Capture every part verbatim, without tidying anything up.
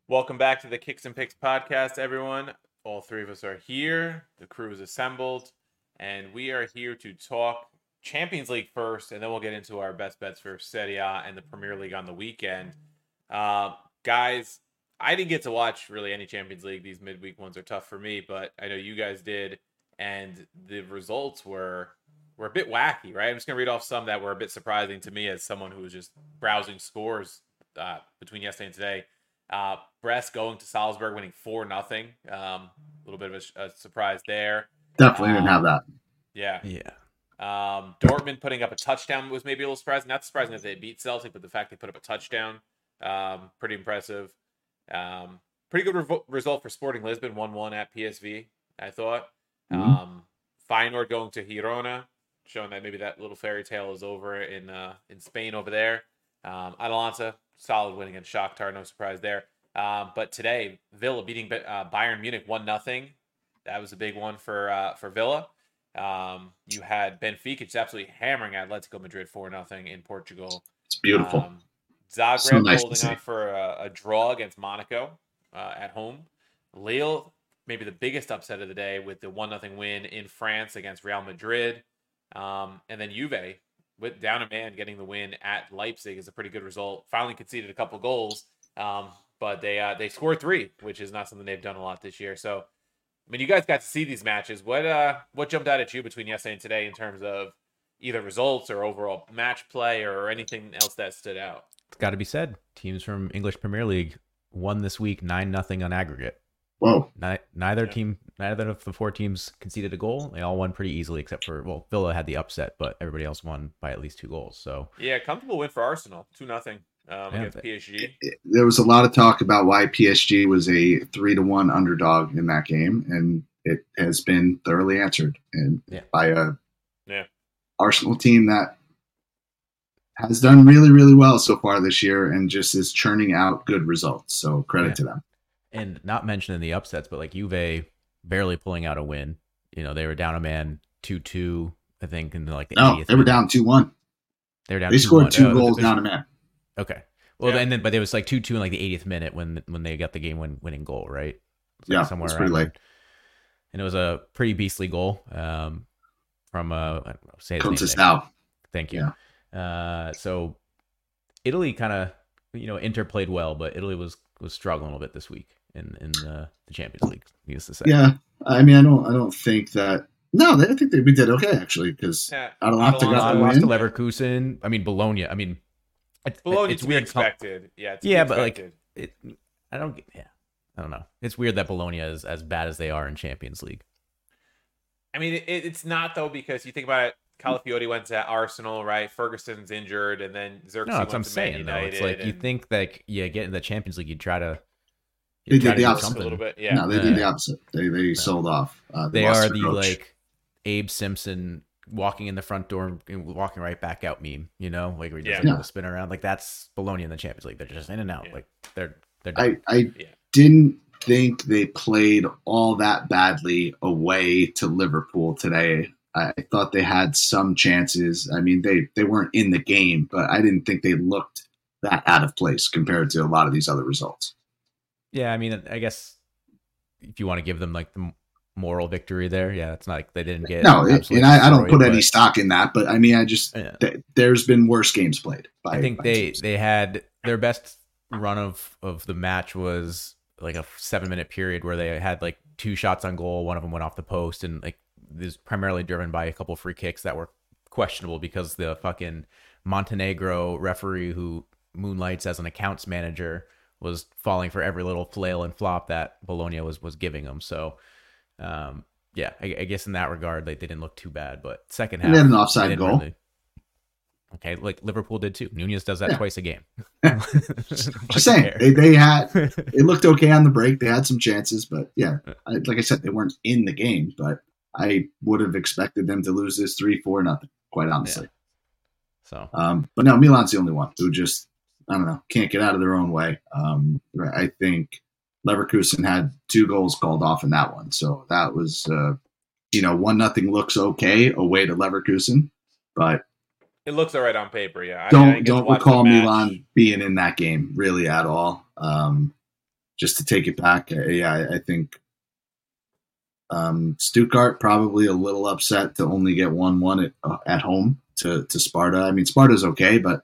Welcome back to the Kicks and Picks podcast, everyone. All three of us are here. The crew is assembled, and we are here to talk Champions League first, and then we'll get into our best bets for Serie A and the Premier League on the weekend. Uh, guys, I didn't get to watch really any Champions League. These midweek ones are tough for me, but I know you guys did, and the results were were a bit wacky, right? I'm just going to read off some that were a bit surprising to me as someone who was just browsing scores uh, between yesterday and today. Uh, Brest going to Salzburg, winning four nothing. Um, a little bit of a, a surprise there. Definitely um, didn't have that. Yeah, yeah. Um, Dortmund putting up a touchdown was maybe a little surprising. Not surprising that they beat Celtic, but the fact they put up a touchdown, um, pretty impressive. Um, pretty good revo- result for Sporting Lisbon, one one at P S V. I thought. Mm-hmm. Um, Feyenoord going to Girona, showing that maybe that little fairy tale is over in uh, in Spain over there. Um, Atalanta, solid win against Shakhtar, no surprise there. Um, but today, Villa beating uh, Bayern Munich one nothing. That was a big one for uh, for Villa. Um, you had Benfica just absolutely hammering Atletico Madrid four nothing in Portugal. It's beautiful. Um, Zagreb so nice holding on for a, a draw against Monaco uh, at home. Lille, maybe the biggest upset of the day with the one nothing win in France against Real Madrid. Um, and then Juve, with down a man getting the win at Leipzig is a pretty good result. Finally conceded a couple goals, um, but they uh, they scored three, which is not something they've done a lot this year. So, I mean, you guys got to see these matches. What uh, what jumped out at you between yesterday and today in terms of either results or overall match play or anything else that stood out? It's got to be said. Teams from English Premier League won this week nine nothing on aggregate. Whoa! Ni- neither yeah. team, neither of the four teams conceded a goal. They all won pretty easily, except for well, Villa had the upset, but everybody else won by at least two goals. So yeah, comfortable win for Arsenal, two nothing um, Yeah, against but- P S G. There was a lot of talk about why P S G was a three to one underdog in that game, and it has been thoroughly answered and Yeah. by a Yeah. Arsenal team that has done really, really well so far this year and just is churning out good results. So credit Yeah. to them. And not mentioning the upsets, but like Juve barely pulling out a win. You know, they were down a man two two, I think, in like the No, eightieth they were minute. down two one. They were down. They scored two Oh, goals there's- down a man. Okay. Well, Yeah. and then but it was like two two in like the eightieth minute when when they got the game win, winning goal, right? It was, like, Yeah, somewhere it was pretty around late. there. And it was a pretty beastly goal um, from uh, I don't know, say his name. Nick. Conceição. Thank you. Uh, so Italy kind of you know Inter played well, but Italy was was struggling a little bit this week in in uh, the Champions League. Needless to say. Yeah, I mean, I don't, I don't think that. No, they, I think they, we did okay actually because Yeah. Atalanta got Atalanta the lost to win. Leverkusen. I mean Bologna. I mean, it, Bologna it's to be weird. how- expected. Yeah, to be Yeah, but, like, expected. It, I don't. get- Yeah, I don't know. It's weird that Bologna is as bad as they are in Champions League. I mean, it, it's not though because you think about it. Calafiori went to Arsenal, right? Ferguson's injured, and then Xerxes No, went that's what I'm to Man saying. Though United. it's like you and think that yeah, get in the Champions League, you try to. They You did try to the do opposite a something. little bit. Yeah, No, they Yeah. did the opposite. They they sold off. Uh, They lost are their the coach. like Abe Simpson walking in the front door and walking right back out meme. You know, like where he does Yeah. like, Yeah. a little spin around. Like that's Bologna in the Champions League. They're just in and out. Yeah. Like they're they're. Done. I I Yeah. didn't think they played all that badly away to Liverpool today. I thought they had some chances. I mean, they they weren't in the game, but I didn't think they looked that out of place compared to a lot of these other results. Yeah, I mean, I guess if you want to give them like the moral victory there, yeah, it's not like they didn't get No, it, absolutely and I, I don't destroyed, put any but- stock in that, but I mean, I just Yeah. th- there's been worse games played. By, I think by they teams. they had their best run of of the match was like a seven minute period where they had like two shots on goal. One of them went off the post, and like this is primarily driven by a couple free kicks that were questionable because the fucking Montenegro referee who moonlights as an accounts manager was falling for every little flail and flop that Bologna was was giving them. So, um, yeah, I, I guess in that regard, like they didn't look too bad. But second half, And they had an offside they didn't goal. really- Okay, like Liverpool did too. Nunez does that Yeah. twice a game. Just saying, they, they had it looked okay on the break. They had some chances, but yeah, I, like I said, they weren't in the game. But I would have expected them to lose this three four nothing. Quite honestly. So Um, but no, Milan's the only one who just, I don't know, can't get out of their own way. Um, I think Leverkusen had two goals called off in that one. So that was, uh, you know, one nothing looks okay away to Leverkusen, but it looks all right on paper. Yeah, I don't mean, I didn't get to don't watch recall the match. Milan being in that game really at all. Um, just to take it back, uh, yeah, I, I think um, Stuttgart probably a little upset to only get one one at, uh, at home to, to Sparta. I mean, Sparta's okay, but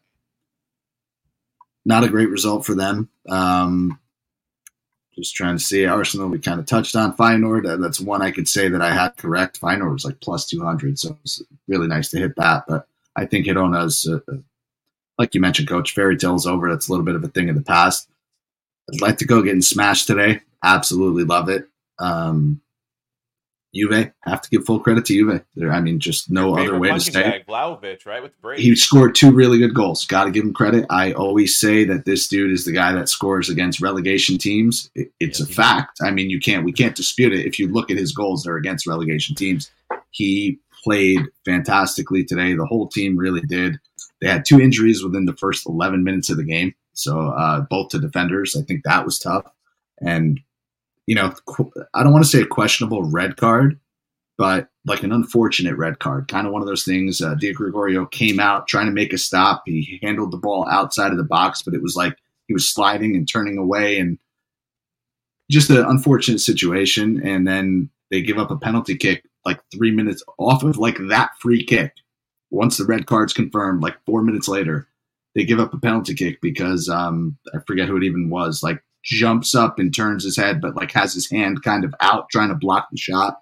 not a great result for them. Um, just trying to see Arsenal. We kind of touched on Feyenoord. That's one I could say that I had correct. Feyenoord was like plus two hundred, so it was really nice to hit that. But I think Girona's, uh, like you mentioned, Coach, fairy tale's over. That's a little bit of a thing of the past. I'd like to go getting smashed today. Absolutely love it. Um, Juve, have to give full credit to Juve. There, I mean, just no other way to say it. Vlahovic, right, with the brace. He scored two really good goals. Got to give him credit. I always say that this dude is the guy that scores against relegation teams. It, it's yeah, a fact. I mean, you can't we can't dispute it. If you look at his goals, they're against relegation teams. He played fantastically today. The whole team really did. They had two injuries within the first eleven minutes of the game, so uh, both to defenders. I think that was tough. And you know, I don't want to say a questionable red card, but like an unfortunate red card. Kind of one of those things. Uh, Di Gregorio came out trying to make a stop. He handled the ball outside of the box, but it was like he was sliding and turning away, and just an unfortunate situation. And then they give up a penalty kick like three minutes off of like that free kick. Once the red card's confirmed, like four minutes later, they give up a penalty kick because um, I forget who it even was. Like, jumps up and turns his head, but like has his hand kind of out trying to block the shot.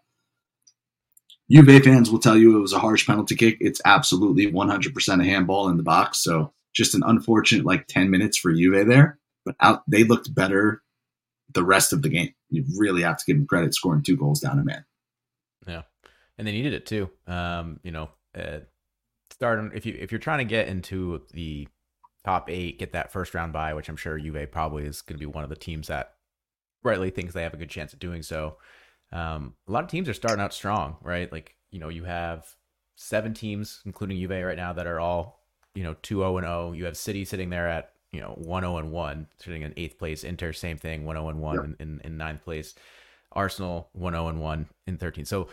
Juve fans will tell you it was a harsh penalty kick. It's absolutely one hundred percent a handball in the box. So just an unfortunate like ten minutes for Juve there, but out they looked better the rest of the game. You really have to give them credit scoring two goals down a man. Yeah. And they needed it too. Um, you know, uh, starting if you if you're trying to get into the top eight, get that first round bye, which I'm sure Juve probably is going to be one of the teams that rightly thinks they have a good chance of doing so. Um, a lot of teams are starting out strong, right? Like, you know, you have seven teams, including Juve right now, that are all, you know, two oh and oh. You have City sitting there at, you know, one oh and one, sitting in eighth place. Inter, same thing, one oh and one yep. in, in, in ninth place. Arsenal, one oh and one in thirteenth. So,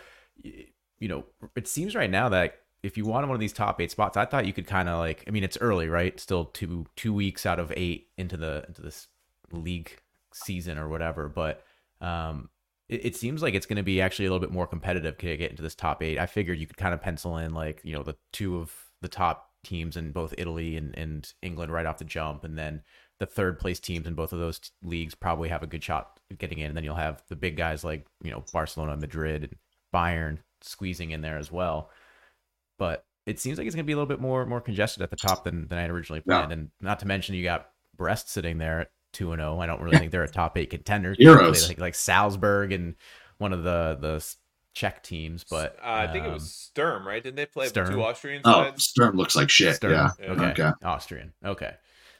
you know, it seems right now that if you want one of these top eight spots, I thought you could kind of like, I mean, it's early, right? Still two two weeks out of eight into the into this league season or whatever. But um, it, it seems like it's going to be actually a little bit more competitive to get into this top eight. I figured you could kind of pencil in like, you know, the two of the top teams in both Italy and, and England right off the jump. And then the third place teams in both of those t- leagues probably have a good shot at getting in. And then you'll have the big guys like, you know, Barcelona, Madrid, and Bayern squeezing in there as well. But it seems like it's going to be a little bit more more congested at the top than, than I had originally planned. Yeah. And not to mention you got Brest sitting there at two and oh. I don't really think they're a top eight contender. Heroes. Like, like Salzburg and one of the, the Czech teams. But uh, I think um, it was Sturm, right? Didn't they play Sturm. with two Austrian Oh, sides? Sturm looks like shit. Sturm. Yeah. yeah. Okay. okay. Austrian. Okay.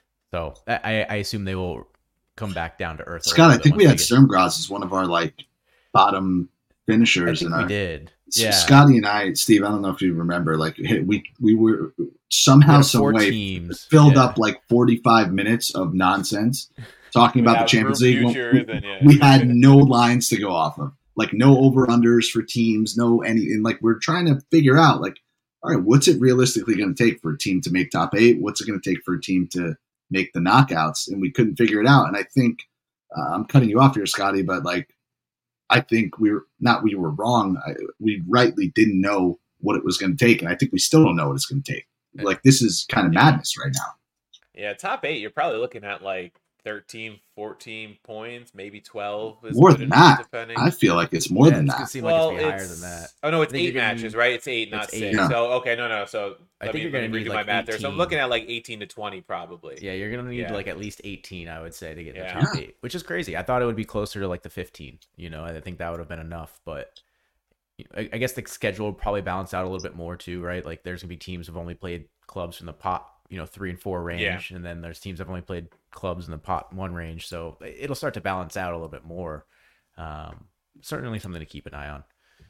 So I, I assume they will come back down to earth. Scott, I think we had Sturm Graz as one of our like bottom finishers. I think in we our, did. Yeah. Scotty and I, Steve, I don't know if you remember, like we we were somehow, some way teams. filled yeah. up like forty-five minutes of nonsense talking about the Champions League. We, then, yeah. we had no lines to go off of, like no over-unders for teams, no anything. Like we're trying to figure out, like, all right, what's it realistically going to take for a team to make top eight? What's it going to take for a team to make the knockouts? And we couldn't figure it out. And I think uh, I'm cutting you off here, Scotty, but like, I think we were not, we were wrong. I, we rightly didn't know what it was going to take. And I think we still don't know what it's going to take. Like, this is kind of madness right now. Yeah. Top eight, you're probably looking at like thirteen, fourteen points, maybe twelve. Is more than that. Depending. I feel like it's more yeah, than it's that. Gonna seem well, like it's, it's higher than that. Oh, no, it's eight matches, right? It's eight, not it's six. Eight. Yeah. So, okay, no, no. So, I think me, you're going to need redo like my math eighteen. there. So I'm looking at like eighteen to twenty probably. Yeah, you're going to need yeah. like at least eighteen, I would say, to get yeah. the top eight, which is crazy. I thought it would be closer to like the fifteen. You know, I think that would have been enough. But I, I guess the schedule would probably balance out a little bit more too, right? Like there's going to be teams who've only played clubs from the pot, you know, three and four range. Yeah. And then there's teams that have only played clubs in the pot one range. So it'll start to balance out a little bit more. Um, certainly something to keep an eye on.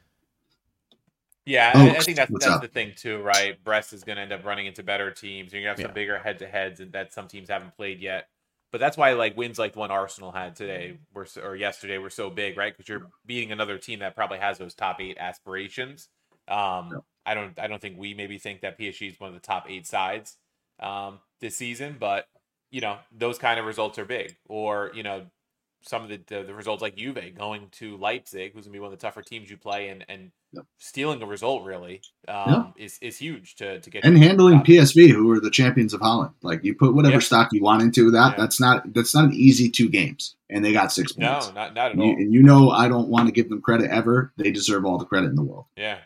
Yeah, oh, I, I think that's that's up? the thing too, right? Brest is going to end up running into better teams. You're going to have some Yeah. bigger head-to-heads and that some teams haven't played yet. But that's why like wins like the one Arsenal had today were so, or yesterday were so big, right? Because you're beating another team that probably has those top eight aspirations. Um, Yep. I don't I don't think we maybe think that P S G is one of the top eight sides um, this season, but you know those kind of results are big. Or you know some of the, the the results like Juve going to Leipzig, who's gonna be one of the tougher teams you play, and and Yep. stealing a result really um, Yeah. is is huge to to get And to handling top. P S V, who are the champions of Holland. Like you put whatever Yeah. stock you want into that. Yeah. That's not that's not an easy two games, and they got six points. No, not not at And you, all. and you know, I don't want to give them credit ever. They deserve all the credit in the world. Yeah.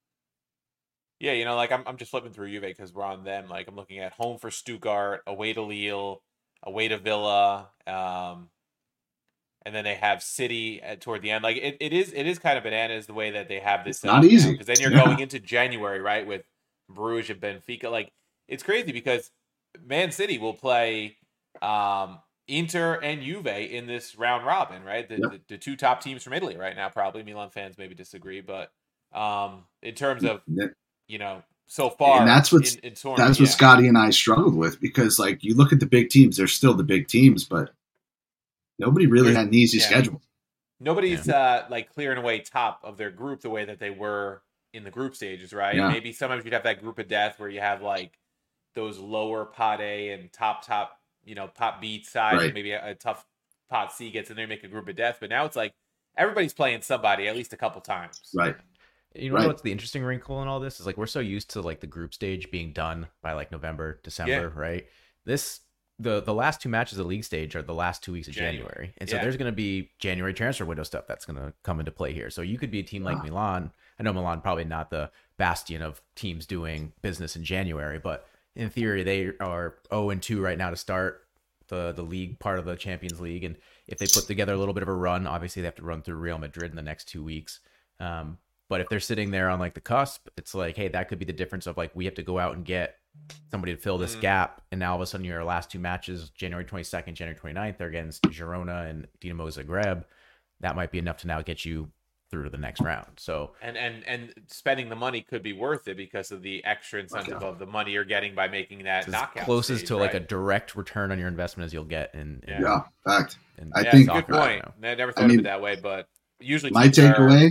Yeah, you know, like I'm I'm just flipping through Juve because we're on them. Like I'm looking at home for Stuttgart, away to Lille, away to Villa, um, and then they have City at, toward the end. Like it, it is it is kind of bananas the way that they have this. It's not easy. Because then you're Yeah. going into January, right, with Bruges and Benfica. Like it's crazy because Man City will play um, Inter and Juve in this round robin, right? The, Yep. the the two top teams from Italy right now. Probably Milan fans maybe disagree, but um, in terms of you know, so far, and that's what's in, in tournament, that's what yeah. Scotty and I struggled with because, like, you look at the big teams; they're still the big teams, but nobody really had an easy Yeah. schedule. Nobody's uh, like clearing away top of their group the way that they were in the group stages, right? Yeah. Maybe sometimes you'd have that group of death where you have like those lower pot A and top top, you know, pot B sides, Right. and maybe a, a tough pot C gets in there and make a group of death. But now it's like everybody's playing somebody at least a couple times. Right. You know Right. what's the interesting wrinkle in all this is like we're so used to like the group stage being done by like November, December, Yeah. right? This the the last two matches of the league stage are the last two weeks of January. January, and so Yeah. there's going to be January transfer window stuff that's going to come into play here. So you could be a team like Wow. Milan. I know Milan probably not the bastion of teams doing business in January, but in theory they are oh and two right now to start the the league part of the Champions League, and if they put together a little bit of a run, obviously they have to run through Real Madrid in the next two weeks. Um, But if they're sitting there on like the cusp, it's like, hey, that could be the difference of like we have to go out and get somebody to fill this Mhm. gap. And now all of a sudden your last two matches, January twenty-second, January twenty-ninth, are against Girona and Dinamo Zagreb. That might be enough to now get you through to the next round. So And and and spending the money could be worth it because of the extra incentive Okay. of the money you're getting by making that it's as knockout closest stage, to like a right? direct return on your investment as you'll get in, in, Yeah, fact. in I yeah, think- it's a good soccer right point. now. I never thought mean, of it that way, but usually My teams are- takeaway,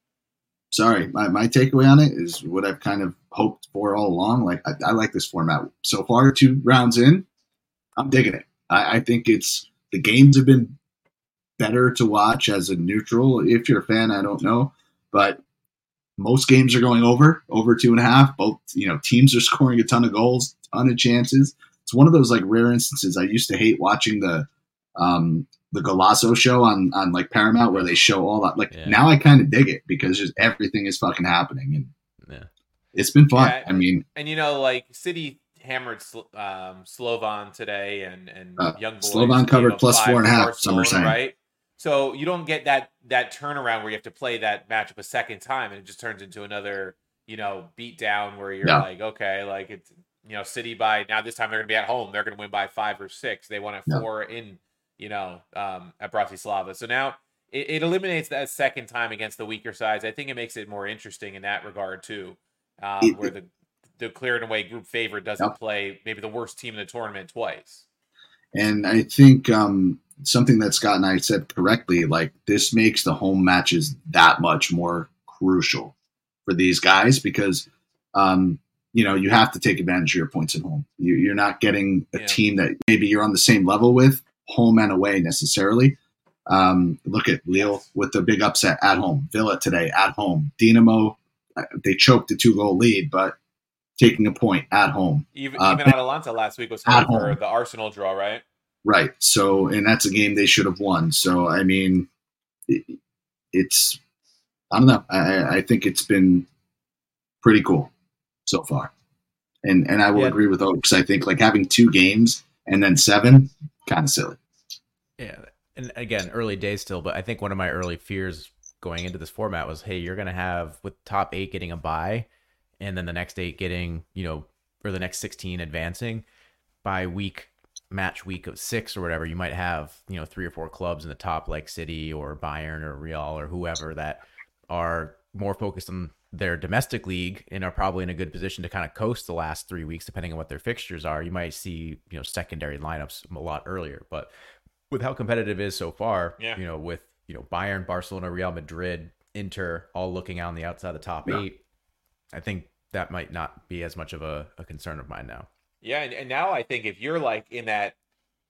sorry, my, my takeaway on it is what I've kind of hoped for all along. Like, I, I like this format. So far, two rounds in, I'm digging it. I, I think it's the games have been better to watch as a neutral. If you're a fan, I don't know, but most games are going over, over two and a half. Both, you know, teams are scoring a ton of goals, ton of chances. It's one of those like rare instances. I used to hate watching the, um, the Golasso show on, on like Paramount where they show all that. Like Yeah. now I kind of dig it because just everything is fucking happening and Yeah. it's been fun. Yeah. I mean, And you know, like City hammered Sl- um, Slovan today, and and Uh, young boys Slovan gave covered up plus five four and a to half, some are Barcelona, saying. right? So you don't get that that turnaround where you have to play that matchup a second time, and it just turns into another you know beat down where you're Yeah. like, okay, like it's you know City by now this time they're gonna be at home, they're gonna win by five or six. They won at Yeah. four in you know um, at Bratislava. So now it, it eliminates that second time against the weaker sides. I think it makes it more interesting in that regard too, um, It- where the the cleared away group favorite doesn't Yep. play maybe the worst team in the tournament twice. And I think um, something that Scott and I said correctly, like this makes the home matches that much more crucial for these guys because, um, you know, you have to take advantage of your points at home. You, you're not getting a Yeah. team that maybe you're on the same level with, home and away necessarily. Um, look at Lille Yes. with the big upset at home. Villa today at home. Dinamo, uh, they choked a two-goal lead, but taking a point at home. Even Uh, even Atalanta last week was at home for home. the Arsenal draw, right? Right. So, and that's a game they should have won. So, I mean, it, it's, I don't know. I, I think it's been pretty cool so far. And and I will Yeah. agree with Oaks. I think like having two games and then seven, kind of silly. Yeah, and again, early days still, but I think one of my early fears going into this format was, hey, you're going to have with top eight getting a bye, and then the next eight getting, you know, or the next sixteen advancing by week match week of six or whatever. You might have, you know, three or four clubs in the top like City or Bayern or Real or whoever that are more focused on their domestic league and are probably in a good position to kind of coast the last three weeks, depending on what their fixtures are. You might see, you know, secondary lineups a lot earlier, but with how competitive it is so far, Yeah. you know, with, you know, Bayern, Barcelona, Real Madrid, Inter, all looking out on the outside of the top Yeah. eight, I think that might not be as much of a, a concern of mine now. Yeah, and, and now I think if you're like in that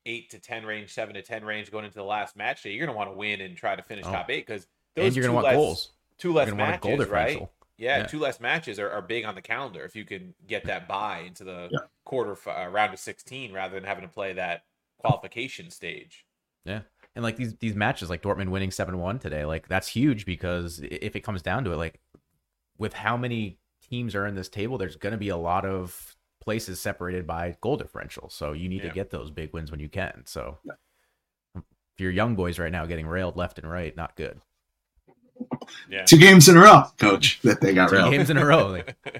eight to ten range, seven to ten range going into the last match day, you're going to want to win and try to finish Oh. top eight because And those you're two going to want less, goals. two less You're gonna want a goal matches, right? differential. Yeah, Yeah. two less matches are, are big on the calendar if you can get that bye into the Yeah. quarter uh, round of sixteen rather than having to play that qualification stage. Yeah. And like these these matches, like Dortmund winning seven one today, like that's huge because i- if it comes down to it, like with how many teams are in this table, there's going to be a lot of places separated by goal differential. So you need Yeah. to get those big wins when you can. So Yeah. if you're young boys right now getting railed left and right, not good. Yeah. Two games in a row, coach, that they got Two railed. games in a row. Like,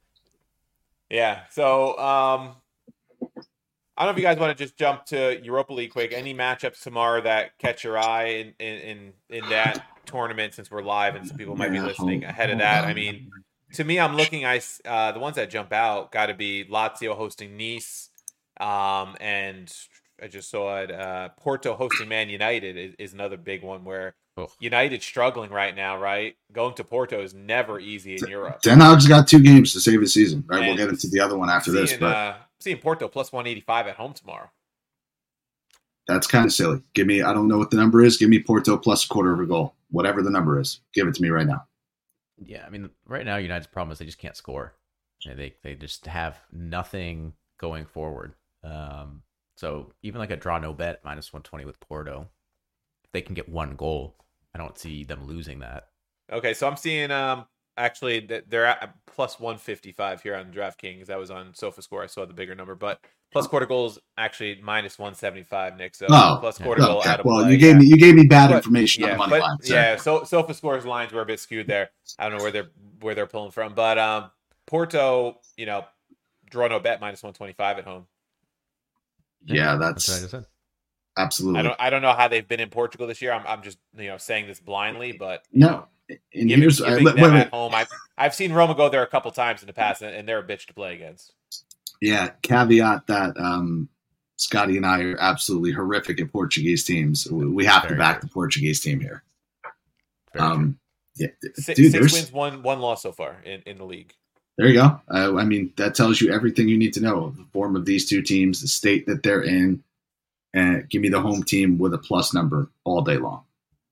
Yeah. So um, I don't know if you guys want to just jump to Europa League quick. Any matchups tomorrow that catch your eye in in in, in that tournament since we're live and some people might be Yeah, listening hold- ahead of hold that? on. I mean, to me, I'm looking. I s- uh, the ones that jump out got to be Lazio hosting Nice, um, and I just saw it. Uh, Porto hosting Man United is, is another big one where Ugh. United's struggling right now. Right, going to Porto is never easy in Europe. Den Hag's got two games to save his season. Right, we'll And get into the other one after seeing, this, but uh, seeing Porto plus one eighty-five at home tomorrow. that's kind of silly. Give me, I don't know what the number is. Give me Porto plus a quarter of a goal, whatever the number is. Give it to me right now. yeah, I mean, right now United's problem is they just can't score. Yeah, They they just have nothing going forward. Um, so even like a draw no bet minus one twenty with Porto, if they can get one goal, I don't see them losing that. Okay, so I'm seeing um actually that they're at plus one fifty-five here on DraftKings. That was on SofaScore. I saw the bigger number, but plus quarter goals actually minus one seventy-five, Nick. So Oh, plus quarter goal Okay. out of Well, play. you gave yeah. me you gave me bad But- information on yeah, the money but line. So. yeah, so SofaScore's lines were a bit skewed there. I don't know where they're where they're pulling from, but um Porto, you know, draw no bet minus one twenty-five at home. yeah, That's that's what I just said. absolutely I don't I don't know how they've been in Portugal this year. I'm I'm just you know saying this blindly, but you no. know, And giving, here's I, giving wait, them wait, at home. I've I've seen Roma go there a couple times in the past, and, and they're a bitch to play against. yeah. Caveat that um, Scotty and I are absolutely horrific at Portuguese teams. We we have to Very back true. the Portuguese team here. Very true. Um, yeah, Six, dude, six there's wins, one one loss so far in, in the league. there you go. Uh, I mean, that tells you everything you need to know of the form of these two teams, the state that they're in, and give me the home team with a plus number all day long.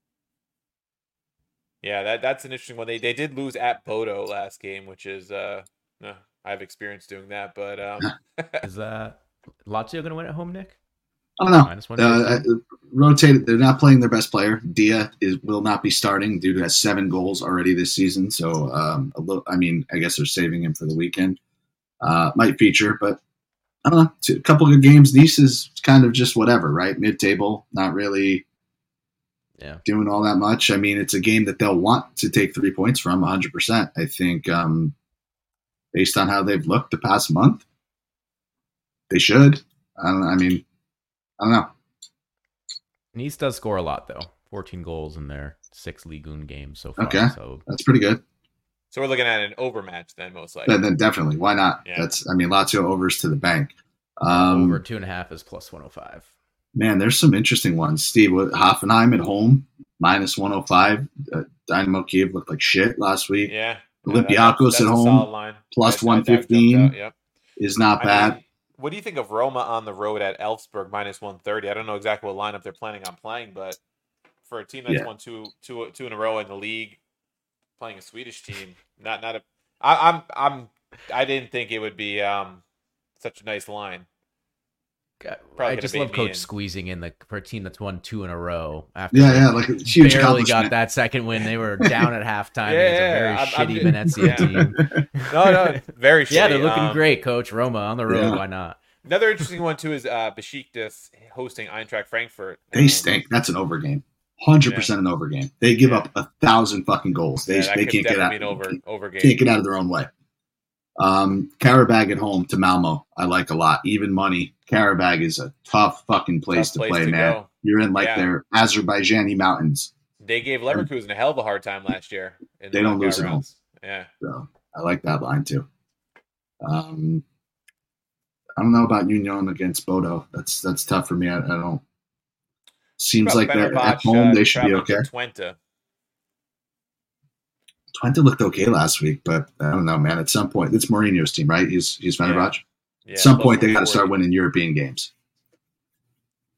Yeah, that that's an interesting one. They they did lose at Bodo last game, which is uh, uh I've experienced doing that, but um, Is that Lazio going to win at home, Nick? I don't know. Minus one. Uh, rotated. They're not playing their best player. Dia is will not be starting due to has seven goals already this season. So um, a little. I mean, I guess they're saving him for the weekend. Uh, might feature, but I don't know. Two, a couple good games. Nice is kind of just whatever, right? Mid table, not really yeah. doing all that much. I mean, it's a game that they'll want to take three points from one hundred percent. I think, um, based on how they've looked the past month, they should. I don't. I mean, I don't know. Nice does score a lot though. fourteen goals in their six Ligue one games so far. Okay. So That's pretty good. so we're looking at an overmatch then, most likely. Then, then definitely, why not? Yeah. That's. I mean, Lazio overs to the bank. Um, over two and a half is plus one hundred five. Man, there's some interesting ones. Steve, what, Hoffenheim at home minus one hundred five. Uh, Dynamo Kiev looked like shit last week. Yeah, Olympiacos that's at a home solid line. plus That- that- that one jumped fifteen out, Yep. is not I bad. mean, what do you think of Roma on the road at Elfsborg minus one thirty? I don't know exactly what lineup they're planning on playing, but for a team that's Yeah. won two, two, two in a row in the league, playing a Swedish team, not not a. I, I'm I'm I didn't think it would be um such a nice line. God, Probably I gonna just bait love me Coach in. squeezing in the for a team that's won two in a row. After Yeah, they yeah, like a huge barely got accomplishment. that second win. They were down at halftime Yeah, against a very I'm- I'm shitty just- Venezia yeah. team. No, no, very shitty. Yeah, they're looking Um, great, Coach Roma on the road. Yeah. Why not? Another interesting one too is uh, Besiktas hosting Eintracht Frankfurt. They Um, stink. That's an over game. Hundred percent an over game. They give Yeah. up a thousand fucking goals. They Yeah, that they could can't get definitely out. be an over over game. Can't get out of their own way. Um, Karabag at home to Malmo, I like a lot. Even money. Karabag is a tough fucking place Tough to place play, to man. go. You're in like Yeah. their Azerbaijani mountains. They gave Leverkusen a hell of a hard time last year. In They the don't knockout lose at home. rounds. Yeah. So I like that line too. Um, I don't know about Union against Bodo. That's that's tough for me. I, I don't. Seems like they're at Fenerbahce, home. uh, They should be traveling to okay. Twente. Twente looked okay last week, but I don't know, man. At some point, it's Mourinho's team, right? He's he's Fenerbahce. Yeah, At some plus point, they got to one start forty. winning European games.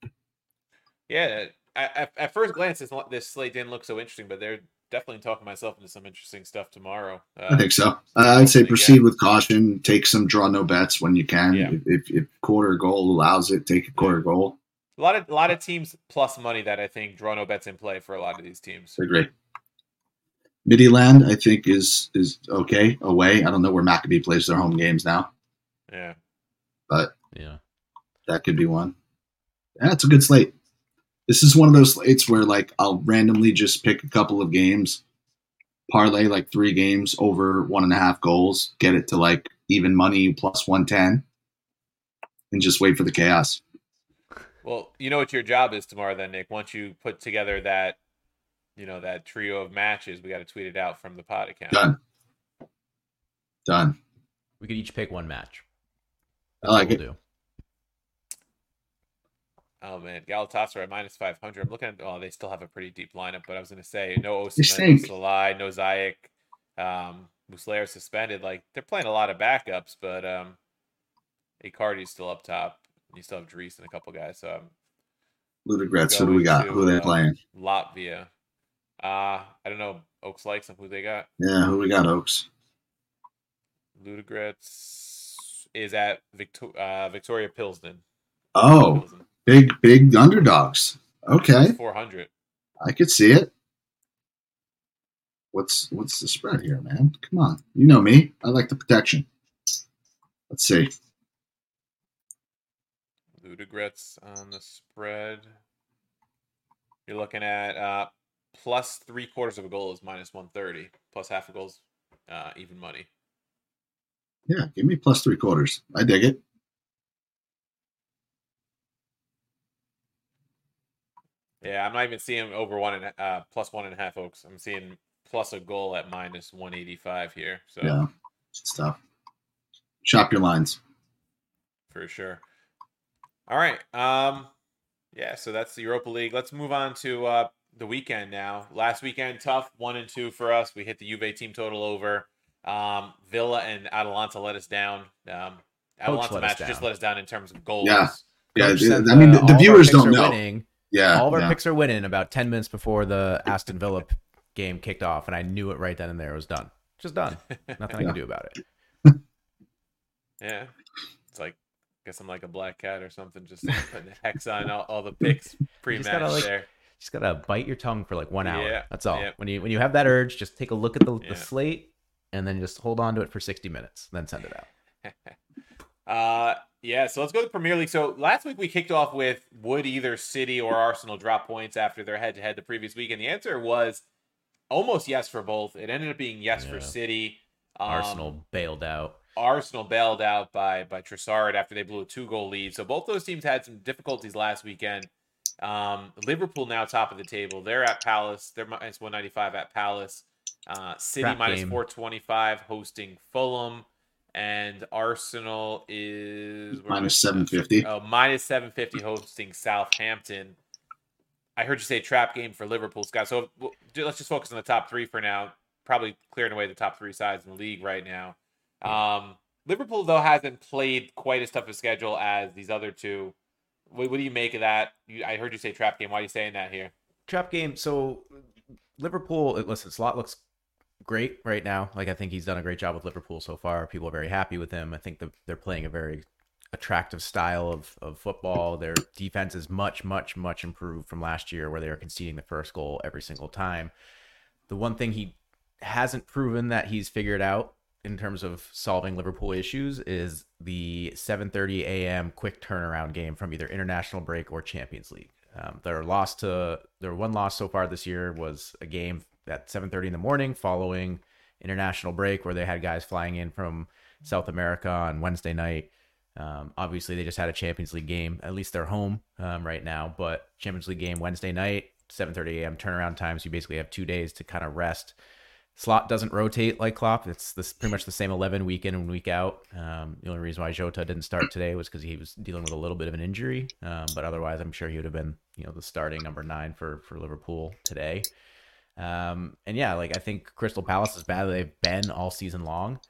Yeah, at, at first glance, this this slate didn't look so interesting, but they're definitely talking myself into some interesting stuff tomorrow. I Uh, think so. Uh, I'd say hopefully proceed get- with caution. Take some draw no bets when you can. Yeah. If, if, if quarter goal allows it, take a quarter goal. a lot of a lot of teams plus money that I think draw no bets in play for a lot of these teams. I agree. Midland, I think, is is okay away. I don't know where Maccabee plays their home games now, Yeah. but Yeah. that could be one. Yeah, it's a good slate. This is one of those slates where like I'll randomly just pick a couple of games, parlay like three games over one and a half goals, get it to like even money plus one ten, and just wait for the chaos. Well, you know what your job is tomorrow, then, Nick. Once you put together that, you know, that trio of matches, we got to tweet it out from the pod account. Done. Done. We could each pick one match. I like That's it. what Oh man, Galatasaray minus five hundred. I'm looking at. Oh, they still have a pretty deep lineup, but I was going to say no They Osimhen, no stink. Salai, no Ziyech, um, Muslera suspended. Like they're playing a lot of backups, but um, Icardi's still up top. You still have Dries and a couple guys. So um, Ludogorets, who do we got? going Who are they to, uh, playing? Latvia. Uh, I don't know. Oaks likes them. Who they got? Yeah, who we got, Oaks? Ludogorets is at Victor- uh, Victoria Pilsen. Oh, Pilsen. big, big underdogs. Okay, four hundred. I could see it. What's what's the spread here, man? Come on. You know me. I like the protection. Let's see. Ludogorets on the spread. You're looking at uh, plus three quarters of a goal is minus one thirty. Plus half a goal's uh, even money. Yeah, give me plus three quarters. I dig it. Yeah, I'm not even seeing over one and uh, plus one and a half, Oaks. I'm seeing plus a goal at minus one eighty-five here. So Yeah, it's tough. Shop your lines. for sure. All right. Um, yeah, so that's the Europa League. Let's move on to uh, the weekend now. Last weekend, tough one and two for us. We hit the Juve team total over. Um, Villa and Atalanta let us down. Um, Atalanta let us match down. just let us down in terms of goals. Yeah. Yeah, Coach I said mean, the, all the of our viewers picks don't are know. Winning. Yeah, All of our yeah. picks are winning about ten minutes before the Aston Villa game kicked off, and I knew it right then and there. It was done. Just done. Nothing I Yeah. can do about it. Yeah. It's like, I guess I'm like a black cat or something, just putting a hex on all, all the picks pre-match gotta, like, there. Just gotta bite your tongue for like one hour. Yeah, That's all. yeah. When you when you have that urge, just take a look at the, Yeah. the slate and then just hold on to it for sixty minutes, then send it out. uh, yeah, so let's go to the Premier League. So last week we kicked off with would either City or Arsenal drop points after their head-to-head the previous week, and the answer was almost yes for both. It ended up being yes Yeah. for City. Um, Arsenal bailed out. Arsenal bailed out by by Trossard after they blew a two-goal lead. So both those teams had some difficulties last weekend. Um, Liverpool now top of the table. They're at Palace. They're minus one ninety-five at Palace. Uh, City Crap minus game. four twenty-five hosting Fulham. And Arsenal is where Minus am I? seven fifty. Oh, minus seven fifty hosting Southampton. I heard you say trap game for Liverpool, Scott. So we'll, let's just focus on the top three for now. Probably clearing away the top three sides in the league right now. Um, Liverpool, though, hasn't played quite as tough a schedule as these other two. What, what do you make of that? You, I heard you say trap game. Why are you saying that here? Trap game. So Liverpool, listen, Slot looks great right now. Like, I think he's done a great job with Liverpool so far. People are very happy with him. I think the, they're playing a very attractive style of, of football. Their defense is much, much, much improved from last year where they were conceding the first goal every single time. The one thing he hasn't proven that he's figured out in terms of solving Liverpool issues is the seven thirty a.m. quick turnaround game from either international break or Champions League. Um, their loss to their one loss so far this year was a game at seven thirty in the morning following international break where they had guys flying in from South America on Wednesday night. Um, obviously, they just had a Champions League game. At least they're home um, right now, but Champions League game Wednesday night, seven thirty a.m. turnaround times. You basically have two days to kind of rest. Slot doesn't rotate like Klopp. It's this pretty much the same eleven week in and week out. Um, the only reason why Jota didn't start today was because he was dealing with a little bit of an injury. Um, but otherwise, I'm sure he would have been, you know, the starting number nine for for Liverpool today. Um, and yeah, like I think Crystal Palace is bad. They've been all season long.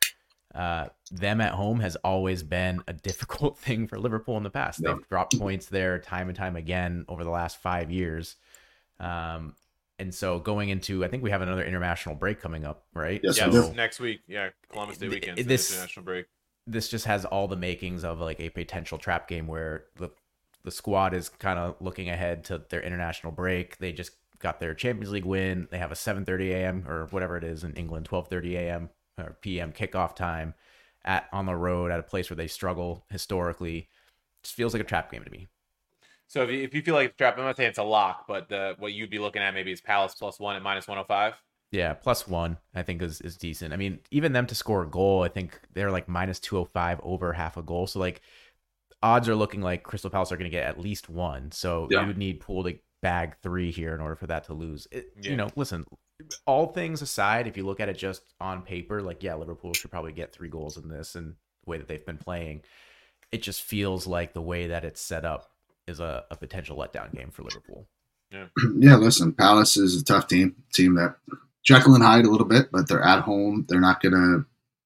Uh, them at home has always been a difficult thing for Liverpool in the past. Yep. They've dropped points there time and time again over the last five years. Um, and so going into, I think we have another international break coming up, right? Yes, Yeah, we so do. next week. Yeah, Columbus Day weekend. Th- This this- international break. this just has all the makings of like a potential trap game where the the squad is kind of looking ahead to their international break. They just got their Champions League win. They have a seven thirty a.m. or whatever it is in England, twelve thirty a.m. or p m kickoff time at on the road at a place where they struggle historically. Just feels like a trap game to me. So if you, if you feel like it's a trap, I'm not saying it's a lock, but the, what you'd be looking at maybe is Palace plus one at minus one oh five. Yeah, plus one I think is is decent. I mean, even them to score a goal, I think they're like minus two oh five over half a goal. So like odds are looking like Crystal Palace are going to get at least one. So Yeah. you would need Poole to bag three here in order for that to lose. It, Yeah. You know, listen, all things aside, if you look at it just on paper, like, yeah, Liverpool should probably get three goals in this and the way that they've been playing. It just feels like the way that it's set up is a, a potential letdown game for Liverpool. Yeah, listen, Palace is a tough team. Team that Jekyll and Hyde a little bit, but they're at home. They're not gonna,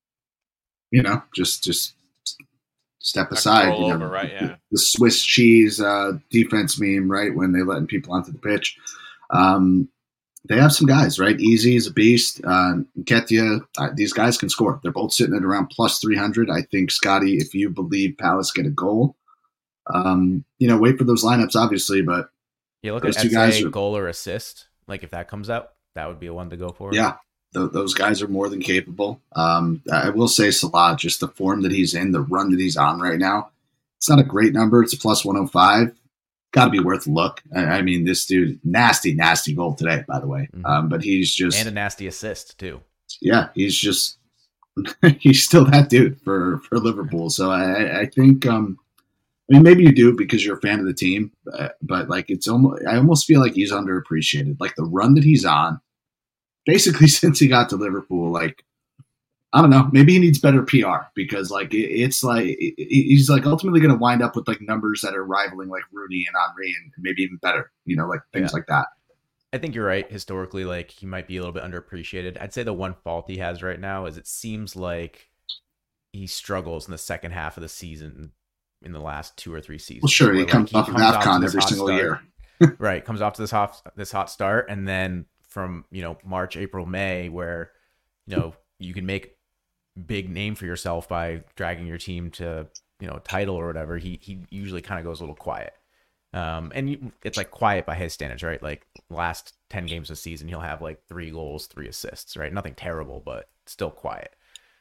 you know, just just step Not aside. roll You know, over, right? Yeah. the Swiss cheese uh, defense meme, right? When they letting people onto the pitch. Um, they have some guys, right? Easy is a beast. Uh, Nketiah, uh, these guys can score. They're both sitting at around plus three hundred. I think, Scotty, if you believe Palace get a goal, um, you know, wait for those lineups, obviously, but Yeah, look Those at two guys Eze, are- goal or assist. Like if that comes out, that would be a one to go for. yeah, th- those guys are more than capable. Um, I will say Salah, just the form that he's in, the run that he's on right now, it's not a great number. It's a plus one oh five. Got to be worth a look. I, I mean, this dude, nasty, nasty goal today, by the way. Mhm. Um, but he's just, And a nasty assist too. yeah, he's just, he's still that dude for, for Liverpool. So I, I think, um, I mean, maybe you do because you're a fan of the team, but, but like it's almost, I almost feel like he's underappreciated. Like the run that he's on, basically since he got to Liverpool, like, I don't know, maybe he needs better P R because like it, it's like it, he's like ultimately going to wind up with like numbers that are rivaling like Rooney and Henry and maybe even better, you know, like things Yeah. like that. I think you're right. Historically, like he might be a little bit underappreciated. I'd say the one fault he has right now is it seems like he struggles in the second half of the season in the last two or three seasons. Well, sure, he where, like, comes off of out to AFCON this every hot single start. year. Right, comes off to this hot this hot start, and then from you know March, April, May, where you know you can make big name for yourself by dragging your team to you know title or whatever. He he usually kind of goes a little quiet, um, and you, it's like quiet by his standards, right? Like last ten games of the season, he'll have like three goals, three assists, right? Nothing terrible, but still quiet.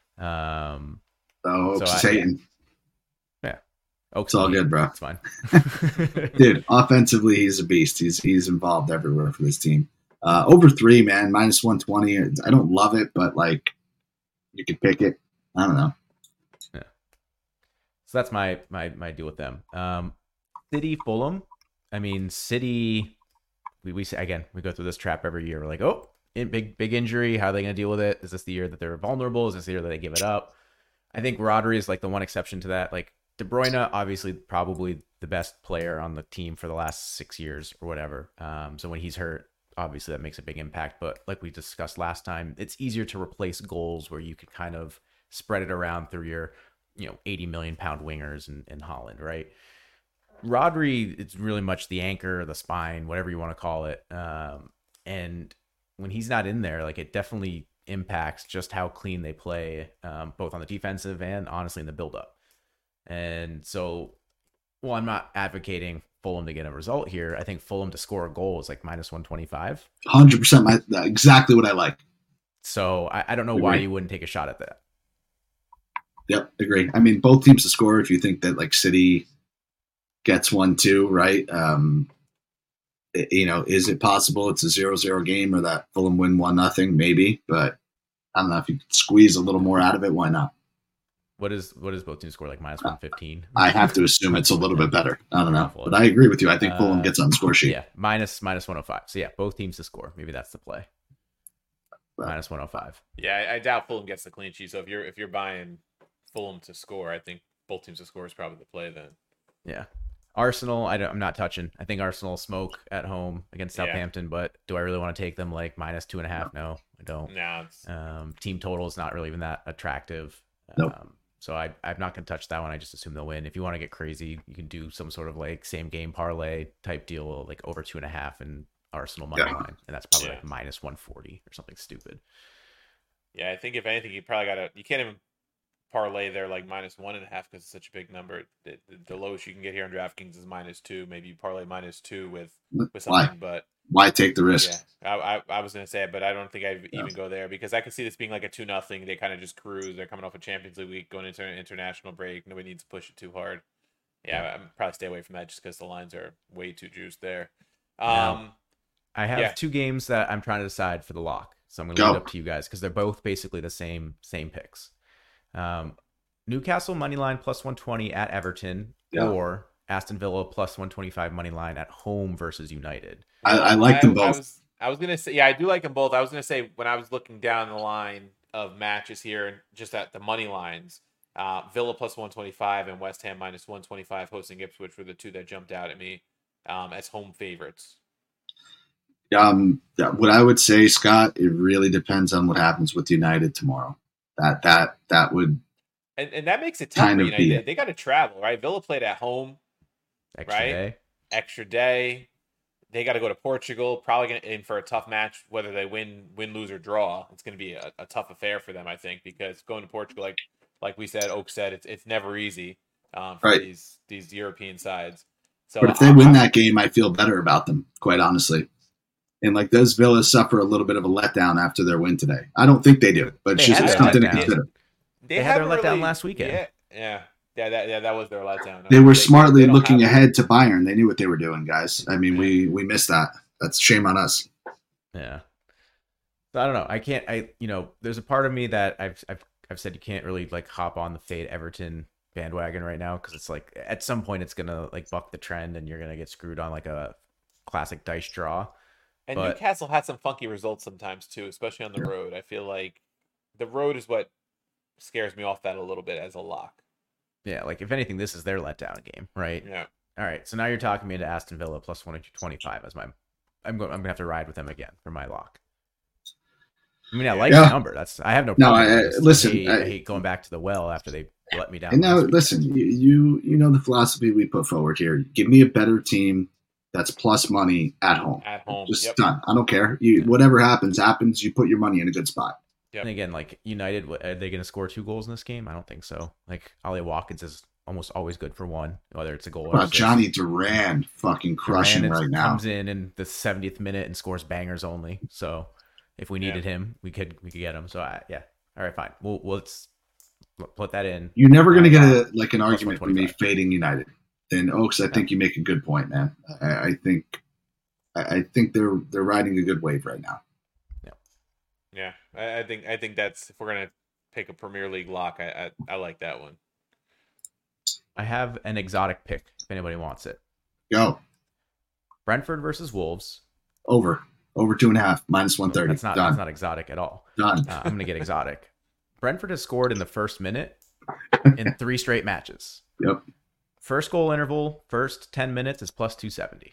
Um, So, So so I- Satan. Oaks It's all Media, good, bro. It's fine. Dude, offensively, he's a beast. He's he's involved everywhere for this team. Uh, over three, man, minus one twenty. I don't love it, but like you could pick it. I don't know. So that's my my my deal with them. Um, City Fulham. I mean, City. We we say again, we go through this trap every year. We're like, oh, in, big big injury. How are they going to deal with it? Is this the year that they're vulnerable? Is this the year that they give it up? I think Rodri is like the one exception to that. Like De Bruyne, obviously, probably the best player on the team for the last six years or whatever. Um, so when he's hurt, obviously that makes a big impact. But like we discussed last time, it's easier to replace goals where you could kind of spread it around through your, you know, eighty million pound wingers in, in Holland, right? Rodri, it's really much the anchor, the spine, whatever you want to call it. Um, and when he's not in there, like it definitely impacts just how clean they play, um, both on the defensive and honestly in the build-up. And so, well, I'm not advocating Fulham to get a result here. I think Fulham to score a goal is like minus one twenty-five. one hundred percent my, exactly what I like. So I, I don't know why Agree. you wouldn't take a shot at that. Yep, agree. I mean, both teams to score. If you think that like City gets one too, right? Um, it- you know, is it possible it's a zero-zero game or that Fulham win one nothing? Maybe, but I don't know if you could squeeze a little more out of it. Why not? What is what is both teams score like minus one fifteen? I have to assume it's a little bit better. I don't know, but I agree with you. I think Fulham Uh, gets on the score sheet. Yeah, minus minus one oh five. So yeah, both teams to score. Maybe that's the play. Well, Minus one oh five. Yeah, I, I doubt Fulham gets the clean sheet. So if you're if you're buying Fulham to score, I think both teams to score is probably the play then. Yeah. Arsenal, I don't, I'm not touching. I think Arsenal smoke at home against Yeah. Southampton, but do I really want to take them like minus two and a half? No, I don't. Now it's Um, team total is not really even that attractive. Nope. Um, so I, I'm not going to touch that one. I just assume they'll win. If you want to get crazy, you can do some sort of like same game parlay type deal, like over two and a half and Arsenal money Yeah. line, and that's probably Yeah. like minus one forty or something stupid. Yeah, I think if anything, you probably got to. You can't even parlay there like minus one and a half because it's such a big number. The, the, the lowest you can get here on DraftKings is minus two. Maybe you parlay minus two with with Why? something, but Why take the risk? yeah, I, I, I was gonna say it, but I don't think I'd even go there because I could see this being like a two nothing. They kind of just cruise. They're coming off a Champions League week, going into an international break. Nobody needs to push it too hard. Yeah, I'm probably stay away from that just because the lines are way too juiced there. Um, Now, I have yeah. two games that I'm trying to decide for the lock, so I'm going to Go. leave it up to you guys because they're both basically the same same picks. Um, Newcastle money line plus one twenty at Everton, Yeah. or Aston Villa plus one twenty-five money line at home versus United. I, I like them I both. was, I was gonna say, yeah, I do like them both. I was gonna say when I was looking down the line of matches here, and just at the money lines, uh, Villa plus one twenty-five and West Ham minus one twenty-five hosting Ipswich were the two that jumped out at me um, as home favorites. Um, yeah, what I would say, Scott, it really depends on what happens with United tomorrow. That that that would And and that makes it tough Kind for of United. be They, it. they got to travel, right? Villa played at home, Extra Right? day. extra day. They got to go to Portugal, probably going to in for a tough match, whether they win, win, lose, or draw. It's going to be a, a tough affair for them, I think, because going to Portugal, like like we said, Oak said, it's it's never easy um, for Right. these these European sides. So, But if they I- win I- that game, I feel better about them, quite honestly. And like, does Villa suffer a little bit of a letdown after their win today? I don't think they do, but it's They just had it's their something to letdown. consider. They had their haven't letdown last weekend. Yeah, yeah, yeah. That yeah, that was their letdown. They were They- smartly they don't looking have- ahead to Bayern. They knew what they were doing, guys. I mean, we we missed that. That's shame on us. Yeah. So I don't know. I can't. I you know, there's a part of me that I've I've I've said you can't really like hop on the fade Everton bandwagon right now because it's like at some point it's gonna like buck the trend and you're gonna get screwed on like a classic dice draw. And But- Newcastle had some funky results sometimes too, especially on the Yeah. road. I feel like the road is what scares me off that a little bit as a lock. Yeah, like if anything, this is their letdown game, right? Yeah. All right. So now you're talking me into Aston Villa plus one twenty-five as my. I'm going. I'm gonna have to ride with them again for my lock. I mean, I like Yeah. the number. That's I have no No, problem. I- with this. listen, hate, I- I hate going back to the well after they let me down. And now, last weekend. listen, you, you you know the philosophy we put forward here. Give me a better team that's plus money at home. At home. Just Yep. done. I don't care. You Yeah. whatever happens, happens. You put your money in a good spot. Yep. And again, like United, what- are they going to score two goals in this game? I don't think so. Like Ollie Watkins is almost always good for one, whether it's a goal or Wow, assist. Johnny Duran fucking crushing Duran is- right now. comes in in the seventieth minute and scores bangers only. So if we Yeah. needed him, we could we could get him. So I, yeah, all right, fine. We'll we'll let's put that in. You're never going to Uh, get a, like an plus argument from me one twenty-five. fading United. And Oaks, I think you make a good point, man. I, I think I, I think they're they're riding a good wave right now. Yeah. I, I think I think that's if we're gonna pick a Premier League lock, I I, I like that one. I have an exotic pick if anybody wants it. Go Brentford versus Wolves. over over two and a half minus one thirty. That's not Done. that's not exotic at all. Done. Uh, I'm gonna get exotic. Brentford has scored in the first minute in three straight matches. Yep. First goal interval, first ten minutes is plus two seventy.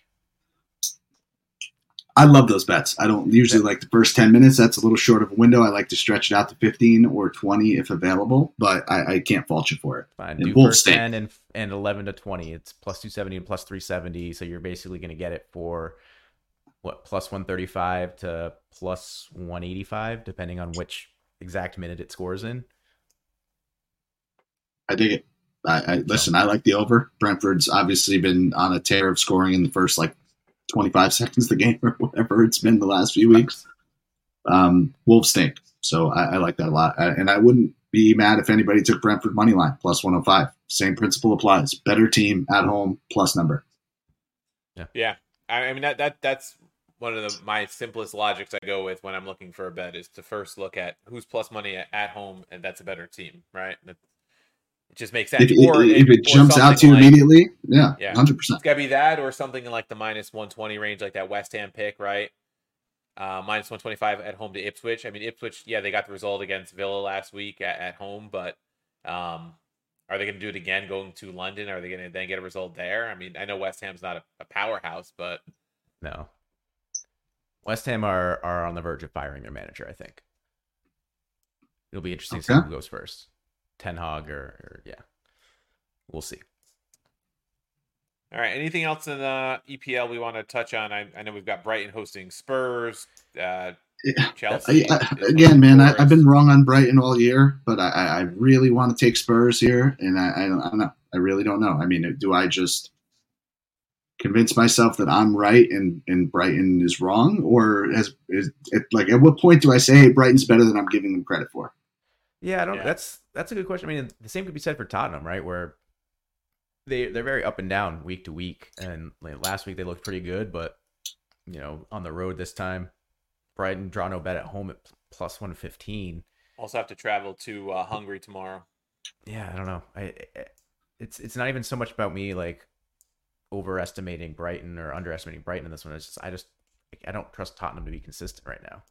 I love those bets. I don't usually like the first ten minutes. That's a little short of a window. I like to stretch it out to fifteen or twenty if available, but I, I can't fault you for it. Fine. And Do Wolves first stink. ten and and eleven to twenty. It's plus two seventy and plus three seventy. So you're basically going to get it for what plus one thirty five to plus one eighty five, depending on which exact minute it scores in. I dig it. I, I listen. I like the over. Brentford's obviously been on a tear of scoring in the first like twenty-five seconds of the game or whatever it's been the last few weeks. Um, Wolves stink, so I, I like that a lot. I, and I wouldn't be mad if anybody took Brentford money line plus one hundred five. Same principle applies. Better team at home plus number. Yeah. I, I mean that that that's one of the my simplest logics I go with when I'm looking for a bet is to first look at who's plus money at, at home, and that's a better team, right? That, it just makes sense. If, Or if it or jumps out to something you like- immediately, yeah, Yeah. one hundred percent. It's gotta be that or something in like the minus one twenty range, like that West Ham pick, right? Uh, minus one twenty-five at home to Ipswich. I mean, Ipswich, yeah, they got the result against Villa last week at, at home, but um, are they going to do it again going to London? Are they going to then get a result there? I mean, I know West Ham's not a, a powerhouse, but No. West Ham are are on the verge of firing their manager, I think. It'll be interesting to see Okay. who goes first. Ten Hag or, or yeah, we'll see. All right. Anything else in the E P L we want to touch on? I, I know we've got Brighton hosting Spurs. Uh, Yeah. Chelsea. I, I, again, man, I, I've been wrong on Brighton all year, but I, I really want to take Spurs here, and I, I, don't, I don't know. I really don't know. I mean, do I just convince myself that I'm right and, and Brighton is wrong, or has is it, like at what point do I say, hey, Brighton's better than I'm giving them credit for? Yeah, I don't. Yeah. That's that's a good question. I mean, the same could be said for Tottenham, right? Where they they're very up and down week to week, and like, last week they looked pretty good, but you know, on the road this time. Brighton draw no bet at home at plus one fifteen. Also have to travel to uh, Hungary tomorrow. Yeah, I don't know. I it's it's not even so much about me like overestimating Brighton or underestimating Brighton in this one. It's just I just I don't trust Tottenham to be consistent right now.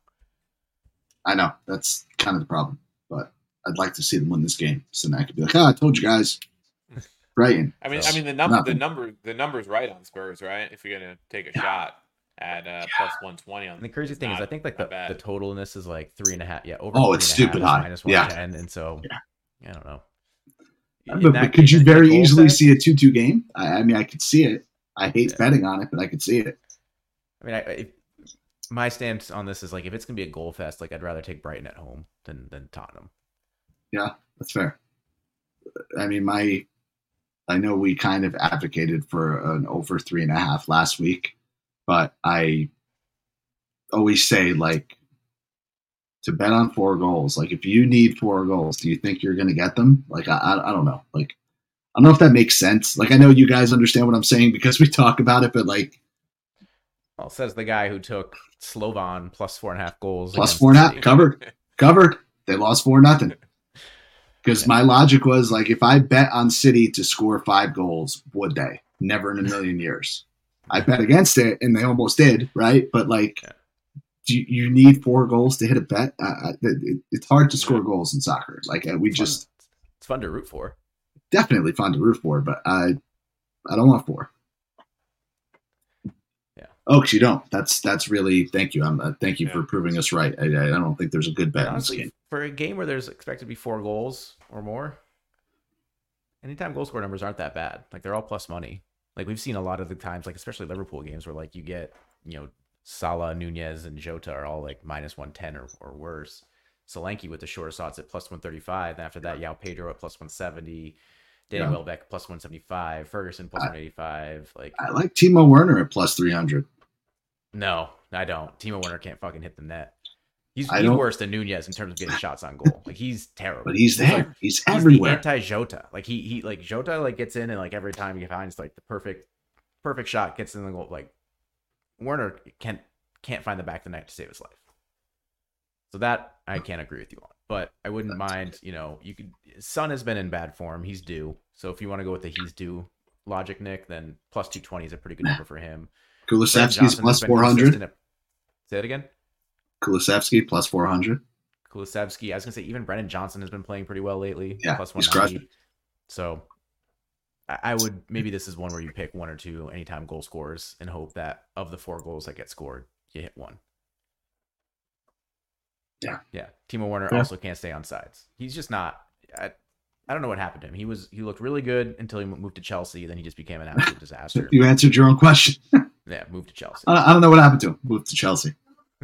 I know that's kind of the problem, but I'd like to see them win this game, so then I could be like, "Oh, I told you guys." Brighton. I mean, So, I mean the number, nothing. the number, the number's right on Spurs, right? If you're gonna take a shot. At uh, plus one twenty on. And the crazy thing not, is, I think like the, bad. the total in this is like three and a half. Yeah, over. Oh, three it's and a half stupid is high. minus Yeah. one ten, and so Yeah. I don't know. But, In but that- could you in a very goal easily fest- see a two two game? I, I mean, I could see it. I hate Yeah. betting on it, but I could see it. I mean, I, if, my stance on this is like if it's gonna be a goal fest, like I'd rather take Brighton at home than than Tottenham. Yeah, that's fair. I mean, my I know we kind of advocated for an over three and a half last week, but I always say like to bet on four goals. Like if you need four goals, do you think you're going to get them? Like I, I, I don't know. Like I don't know if that makes sense. Like I know you guys understand what I'm saying because we talk about it, but like Well, says the guy who took Slovan plus four and a half goals. plus against four and a half City. covered, covered. They lost four nothing. Because my logic was like, if I bet on City to score five goals, would they? Never in a million years. I bet against it, and they almost did, right? But like, Yeah. do you, you need four goals to hit a bet? Uh, I- it, it's hard to score goals in soccer. Like uh, we It's fun. just It's fun to root for. definitely fun to root for, but I, I don't want four. Yeah. Oaks, you don't. That's that's really thank you. I'm uh, thank you Yeah. for proving us right. I, I don't think there's a good bet And in this honestly, game. for a game where there's expected to be four goals or more, anytime goal score numbers aren't that bad. Like they're all plus money. Like we've seen a lot of the times, like especially Liverpool games where like you get, you know, Salah, Nunez, and Jota are all like minus one ten or, or worse. Solanke with the shortest odds at plus one thirty-five. And after that, Yao Pedro at plus one seventy. Danny Yeah. Welbeck plus one seventy-five. Ferguson plus I- one eighty-five. Like I like Timo Werner at plus three hundred. no, I don't. Timo Werner can't fucking hit the net. He's, I he's don't- worse than Nunez in terms of getting shots on goal. Like he's terrible. But he's there. like- he's He's everywhere. the anti-Jota. Like he he like Jota like gets in and like every time he finds like the perfect perfect shot gets in the goal. Like Werner can't can't find the back of the net to save his life. So that I can't agree with you on. But I wouldn't mind, you know, you could Son has been in bad form. He's due. So if you want to go with the he's due logic, Nick, then plus two twenty is a pretty good number for him. Brennan Kulusevski's Johnson has plus been four hundred. consistent at- Say it again. Kulusevski plus four hundred. Kulusevski. I was gonna say even Brennan Johnson has been playing pretty well lately. Yeah, plus he's one ninety. crushing. So I I would maybe this is one where you pick one or two anytime goal scorers and hope that of the four goals that get scored, you hit one. Yeah. Yeah. Timo Werner Yeah. also can't stay on sides. He's just not. I, I don't know what happened to him. He was he looked really good until he moved to Chelsea. Then he just became an absolute disaster. You answered your own question. Yeah, moved to Chelsea. I I don't know what happened to him. Moved to Chelsea.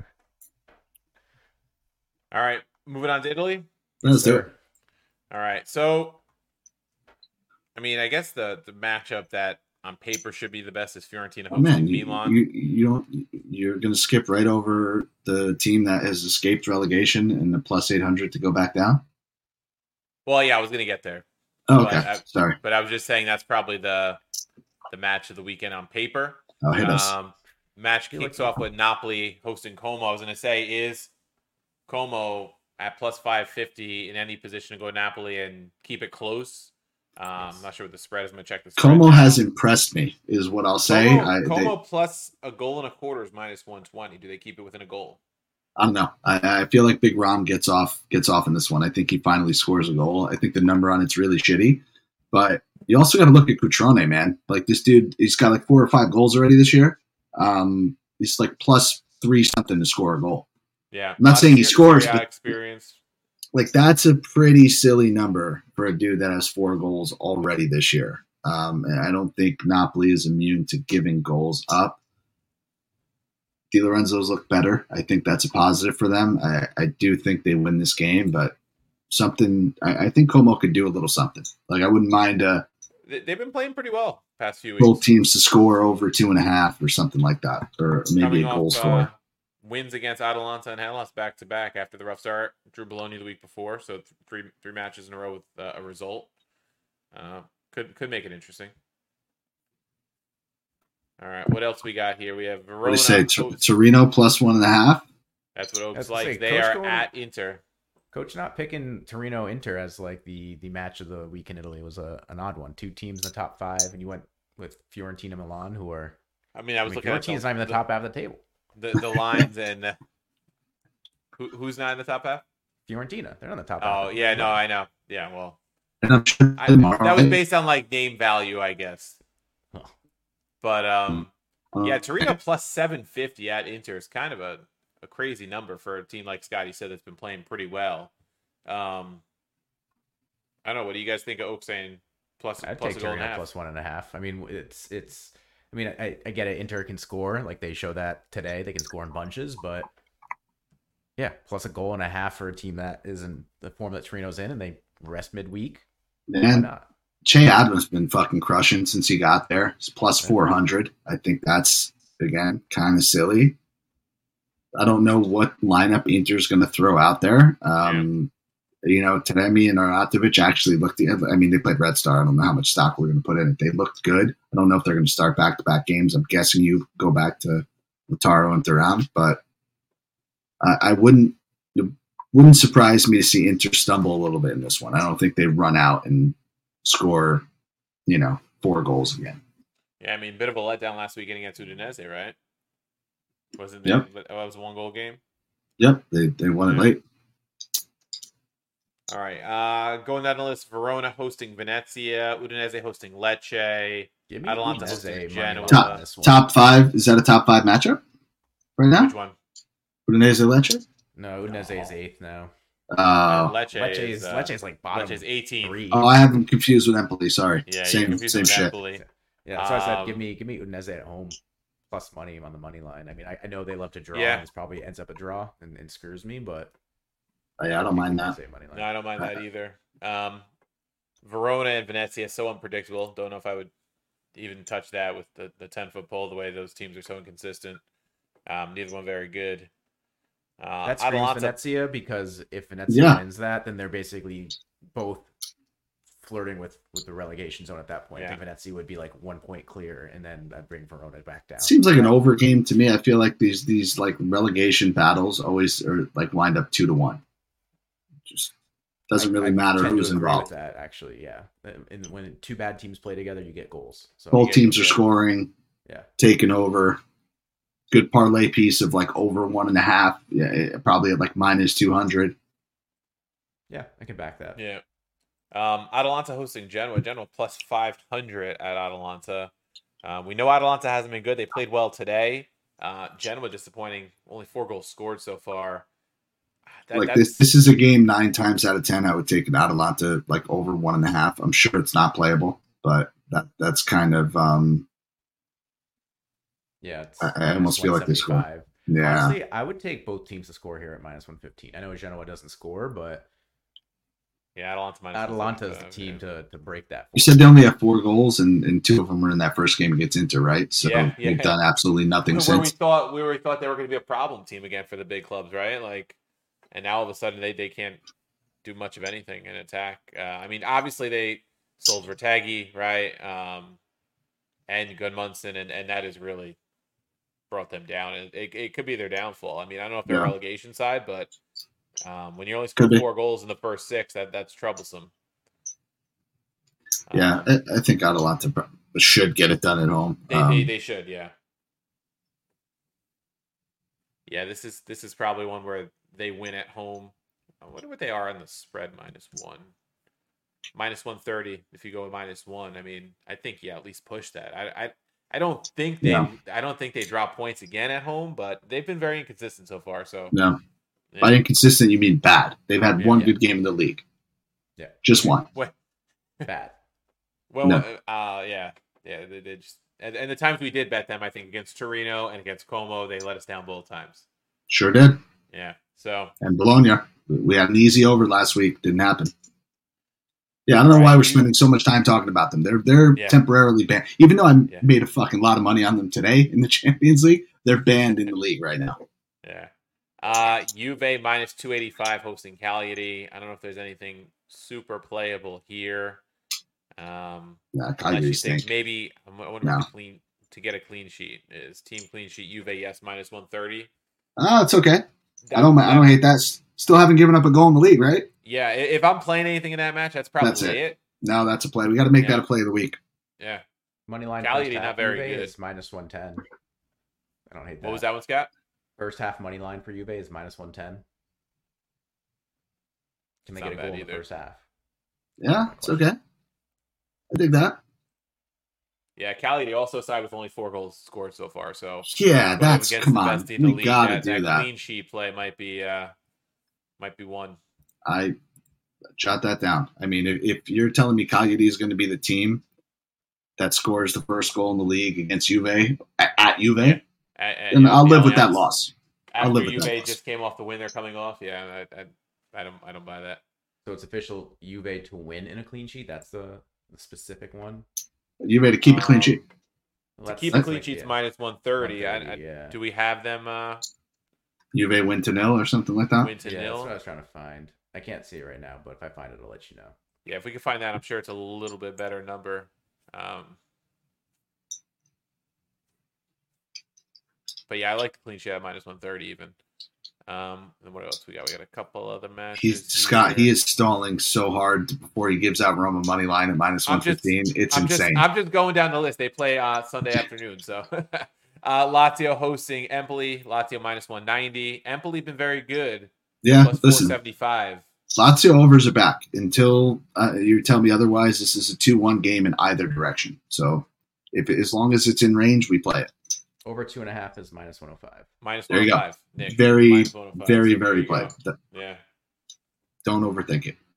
All right, moving on to Italy. Let's do it. Sir. All right, so I mean, I guess the the matchup that on paper should be the best is Fiorentina Oh hosting man, you, Milan. you you don't you're going to skip right over the team that has escaped relegation and the plus eight hundred to go back down. Well, yeah, I was gonna get there, Oh, But okay, I- sorry. but I was just saying that's probably the the match of the weekend on paper. Oh, hit us. Um, match Feel like- kicks off with Napoli hosting Como. I was going to say, is Como at plus five fifty in any position to go Napoli and keep it close? Um, Yes. I'm not sure what the spread is. I'm going to check the spread. Como now. has impressed me, is what I'll say. Como, I, they, Como plus a goal and a quarter is minus one twenty. Do they keep it within a goal? I don't know. I, I feel like Big Rom gets off gets off in this one. I think he finally scores a goal. I think the number on it's really shitty, but you also got to look at Cutrone, man. Like this dude, he's got like four or five goals already this year. Um, he's like plus three something to score a goal. Yeah. I'm not Lot of saying he Serie- scores, Serie A but- experience. like that's a pretty silly number for a dude that has four goals already this year. Um, and I don't think Napoli is immune to giving goals up. Di Lorenzo's look better. I think that's a positive for them. I, I do think they win this game, but something I, I think Como could do a little something. Like I wouldn't mind uh, They- They've been playing pretty well past few weeks. both teams to score over two and a half or something like that, or maybe Coming a goal off, score. uh, wins against Atalanta and Hellas back to back after the rough start. Drew Bologna the week before, so th- three three matches in a row with uh, a result. Uh, could could make it interesting. All right, what else we got here? We have What do Verona. you say? T- host- Torino plus one and a half. That's what Oaks That's to like. say, They Coach are going- at Inter. Coach not picking Torino Inter as like the the match of the week in Italy was a, an odd one. Two teams in the top five, and you went with Fiorentina Milan, who are I mean, I I was mean, looking at Fiorentina's the, not even the top half of the table. the, the lines and uh, who, who's not in the top half? Fiorentina, they're not in the top half. Oh yeah, no, I know. Yeah, well, And I'm sure I, that was based on like name value, I guess. Huh. But um, uh, yeah, Torino plus seven fifty at Inter is kind of a, a crazy number for a team like Scotty said that's been playing pretty well. Um, I don't know. What do you guys think of Oak saying plus I'd plus take a goal and a Torino half? plus one and a half. I mean, it's it's. I mean, I, I get it. Inter can score, like they show that today. They can score in bunches, but yeah, plus a goal and a half for a team that is in the form that Torino's in, and they rest midweek. Why Man, not? Che Adams been fucking crushing since he got there. It's plus four hundred. I think that's again kind of silly. I don't know what lineup Inter's going to throw out there. Um, You know, Taremi and Arnautovic actually looked. I mean, they played Red Star. I don't know how much stock we're going to put in it. They looked good. I don't know if they're going to start back-to-back games. I'm guessing you go back to Lautaro and Thuram, but I, I wouldn't. It wouldn't surprise me to see Inter stumble a little bit in this one. I don't think they run out and score, you know, four goals again. Yeah, I mean, bit of a letdown last weekend against Udinese, right? Wasn't it? Yep. But oh, it was a one goal game. Yep, they they won it Yeah. late. All right, uh, going down the list: Verona hosting Venezia, Udinese hosting Lecce. Give me Atalanta Udinese hosting money Genoa. line Top on this one. top five. Is that a top five matchup right now? Which one? Udinese Lecce. No, Udinese is eighth now. Uh, Uh, Lecce, Lecce is is uh, Lecce is like bottom Lecce's eighteen. three. oh, I have them confused with Empoli. Sorry. Yeah, you're same confused same with shit. Napoli. Yeah, that's why I said give Um, me give me Udinese at home plus money on the money line. I mean, I, I know they love to draw. Yeah. And this probably ends up a draw and, and screws me, but Oh, yeah, I don't mind that. Udinese money line. No, I don't mind that either. Um, Verona and Venezia so unpredictable. Don't know if I would even touch that with the the ten foot pole. The way those teams are so inconsistent. Um, neither one very good. Uh, That screams Atalanta. Venezia because if Venezia Yeah. wins that, then they're basically both flirting with, with the relegation zone at that point. I Yeah. think Venezia would be like one point clear, and then I'd bring Verona back down. Seems like an over game to me. I feel like these these like relegation battles always are like wind up two to one. Just doesn't I- really I matter tend to who's agree with involved. that actually, yeah. And when two bad teams play together, you get goals. So Both Yeah, teams are yeah. scoring, yeah, taking over. Good parlay piece of like over one and a half. Yeah, it- probably at like minus two hundred. yeah, I can back that. Yeah. Um, Atalanta hosting Genoa. Genoa plus five hundred at Atalanta. Um, we know Atalanta hasn't been good. They played well today. Uh, Genoa disappointing. Only four goals scored so far. That, Like that's, this, this is a game nine times out of ten. I would take an Atalanta like over one and a half. I'm sure it's not playable, but that that's kind of um, Yeah, it's I- I minus almost feel like they score. one seventy-five. yeah. Honestly, I would take both teams to score here at minus one fifteen. I know Genoa doesn't score, but yeah, Atalanta minus Atalanta is one the seventy-five, team yeah. to, to break that. You said they only have four goals, and, and two of them were in that first game against Inter, right? So Yeah, yeah. they've done absolutely nothing Where we since. thought we were thought they were going to be a problem team again for the big clubs, right? Like, and now all of a sudden they, they can't do much of anything in attack. Uh, I mean, obviously they sold Vertaghi, right? Um, and Gunmunson, and, and that has really brought them down. It, it, it could be their downfall. I mean, I don't know if they're Yeah. relegation side, but um, when you only Could score be. four goals in the first six, that that's troublesome. Yeah, Um, I, I think Atalanta pro- should get it done at home. They, Um, they they should, yeah. Yeah, this is this is probably one where they win at home. I wonder what they are on the spread minus one. Minus one thirty if you go with minus one. I mean, I think yeah, at least push that. I I, I don't think they Yeah. I don't think they drop points again at home, but they've been very inconsistent so far. So yeah. Yeah. By inconsistent, you mean bad. They've had Yeah, one yeah. good game in the league. Yeah. Just one. Wait. Bad. Well, No. uh, yeah, yeah. They, they just and, and the times we did bet them, I think against Torino and against Como, they let us down both times. Sure did. Yeah. So And Bologna, we had an easy over last week. Didn't happen. Yeah, I don't know Right, why we're you- spending so much time talking about them. They're they're Yeah. temporarily banned. Even though I Yeah. made a fucking lot of money on them today in the Champions League, they're banned in the league right now. yeah. Uh, Juve minus two eighty five hosting Cagliari. I don't know if there's anything super playable here. Um, Yeah, unless Cagliari you stink. think maybe I wonder No. what the clean to get a clean sheet is. Team clean sheet Juve yes minus one thirty. Oh, it's okay. I don't I don't hate that. S- Still haven't given up a goal in the league, right? Yeah, i- if I'm playing anything in that match, that's probably That's it. it. No, that's a play. We got to make Yeah. that a play of the week. Yeah. Money line. Cagliari first half not very Juve good. is minus one ten. I don't hate that. What was that one, Scott? First half money line for Juve is minus one ten. Can they It's get a not goal bad in the either. first half? Yeah, it's okay. I dig that. Yeah, Cagliari also side with only four goals scored so far. So Yeah, going that's against come the on. best team in the We league, got to that, do that that. clean sheet play might be uh might be one. I jot that down. I mean, if, if you're telling me Cagliari is going to be the team that scores the first goal in the league against Juve at, at Juve, At, at, then I'll the live with that Allianz, loss. I'll After live with Juve that loss. just came off the win they're coming off, yeah, I, I, I don't I don't buy that. So it's official Juve to win in a clean sheet. That's the, the specific one. Juve to keep a clean Um, sheet. Well, To that's- keep a that's clean like, sheet's yeah, minus one thirty. I, I, one thirty, yeah. Do we have them uh, Juve win to nil or something like that. win to Yeah, that's nil? what I was trying to find. I can't see it right now, but if I find it, I'll let you know. Yeah, if we can find that, I'm sure it's a little bit better number. Um, but yeah, I like the clean sheet at minus one thirty even. Um, and what else we got? We got a couple other matches. He's Scott. here. He is stalling so hard before he gives out Roma money line at minus I'm one just- fifteen. It's I'm insane. just I'm just going down the list. They play uh, Sunday afternoon, so uh, Lazio hosting Empoli. Lazio minus one ninety. Empoli been very good. yeah, Plus four listen, seventy five. Lazio overs are back until uh, you tell me otherwise. This is a two one game in either direction. So if as long as it's in range, we play it. Over two and a half is minus one hundred five. Minus There one you oh go. five. Nick. Very, Minus one oh five. very, So there very you play. go. Yeah. Don't overthink it.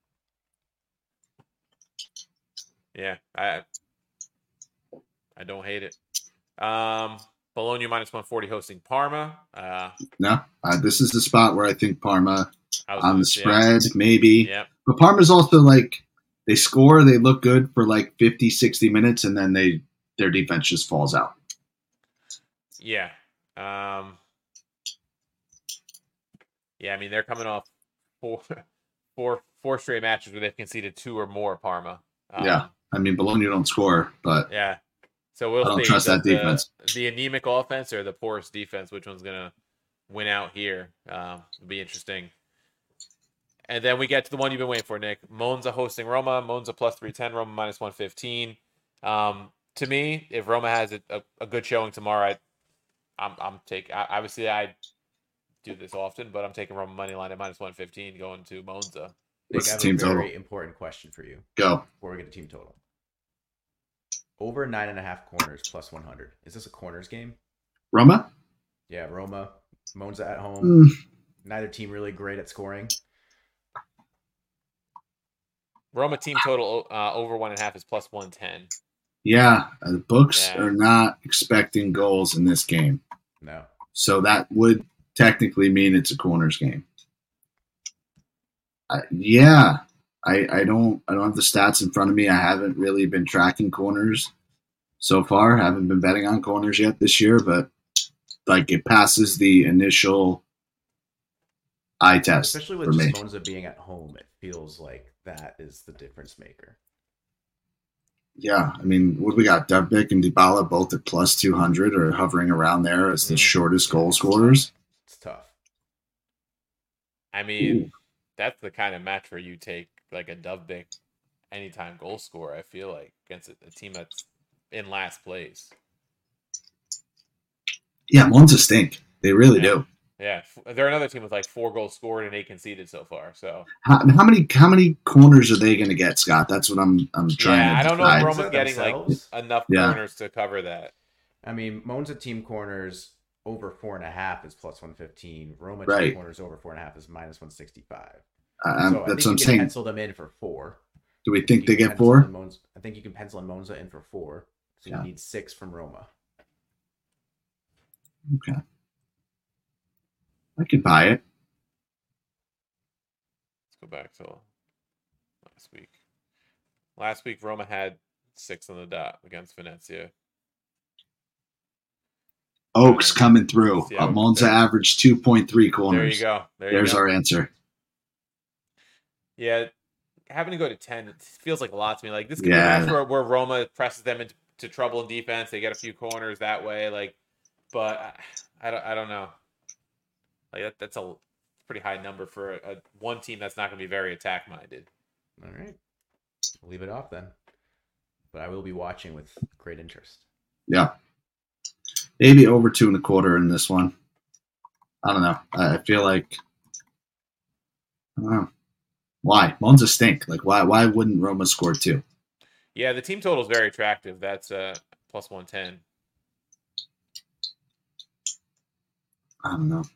Yeah, I I don't hate it. Um, Bologna minus one forty hosting Parma. Uh, No, uh, this is the spot where I think Parma I was on gonna- the spread, maybe. Yeah, But Parma's also like they score, they look good for like fifty, sixty minutes, and then they their defense just falls out. yeah, yeah. Um, yeah, I mean they're coming off four, four, four straight matches where they've conceded two or more. Parma. Um, Yeah. I mean, Bologna don't score, but Yeah. So we'll I don't see. trust Does that defense. The, the anemic offense or the porous defense, which one's gonna win out here? Um, it'll be interesting. And then we get to the one you've been waiting for, Nick. Monza hosting Roma. Monza plus three ten. Roma minus one fifteen. Um, to me, if Roma has a, a, a good showing tomorrow, I, I'm I'm taking. Obviously, I do this often, but I'm taking Roma money line at minus one fifteen going to Monza. Nick, What's I the have team a very total? important question for you go. before we get to team total. Over nine and a half corners plus one hundred. Is this a corners game? Roma? Yeah, Roma, Monza at home. Mm, Neither team really great at scoring. Roma team total uh, over one and a half is plus one ten. yeah, uh, the books Yeah. are not expecting goals in this game. No. So that would technically mean it's a corners game. Uh, yeah, I, I don't I don't have the stats in front of me. I haven't really been tracking corners so far. Haven't been betting on corners yet this year, but like it passes the initial eye test Especially for with me. just Monza being at home, it feels like that is the difference maker. Yeah, I mean, what do we got? Dubnik and Dybala both at plus two hundred or hovering around there as the Mhm. shortest goal scorers. It's tough. I mean, that's the kind of match where you take like a Dubnik anytime goal scorer, I feel like, against a, a team that's in last place. Yeah, Monza stink. They really Yeah. do. Yeah, f- they're another team with like four goals scored and eight conceded so far. So How, how many how many corners are they going to get, Scott? That's what I'm I'm trying yeah, to I don't know if decide. Roma's getting like Themselves? enough Yeah. corners to cover that. I mean, Monza team corners over four and a half is plus one fifteen. Roma Right. two corners over four and a half is minus one sixty-five. Um, So I that's think what I'm you can saying. pencil them in for four. Do we I think you they can get pencil four? in Monza, I think you can pencil in Monza in for four. So Yeah. you need six from Roma. Okay. I could buy it. Let's go back to last week. Last week, Roma had six on the dot against Venezia. Oaks Um, coming through. see how Uh, it Monza compares. averaged two point three corners. There you go. There you There's go. our answer. Yeah, having to go to ten, it feels like a lot to me. Like this could Yeah. be a match where, where Roma presses them into to trouble in defense. They get a few corners that way. Like, but I, I don't. I don't know. Like that, that's a pretty high number for a, a one team that's not going to be very attack minded. All right. We'll leave it off then. But I will be watching with great interest. Yeah. Maybe over two and a quarter in this one. I don't know. I I feel like I don't know. Why? Monza stink. Like why why wouldn't Roma score two? Yeah, the team total is very attractive. That's uh plus one ten. I don't know.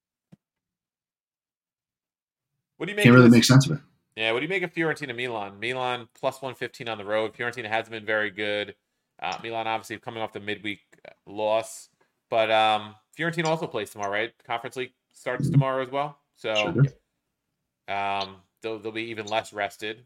What do you make? Can't of really this- make sense of it. Yeah, what do you make of Fiorentina Milan? Milan plus one fifteen on the road. Fiorentina hasn't been very good. Uh, Milan obviously coming off the midweek loss. But um, Fiorentina also plays tomorrow, right? Conference League starts tomorrow as well. So Sure do. um, they'll, they'll be even less rested.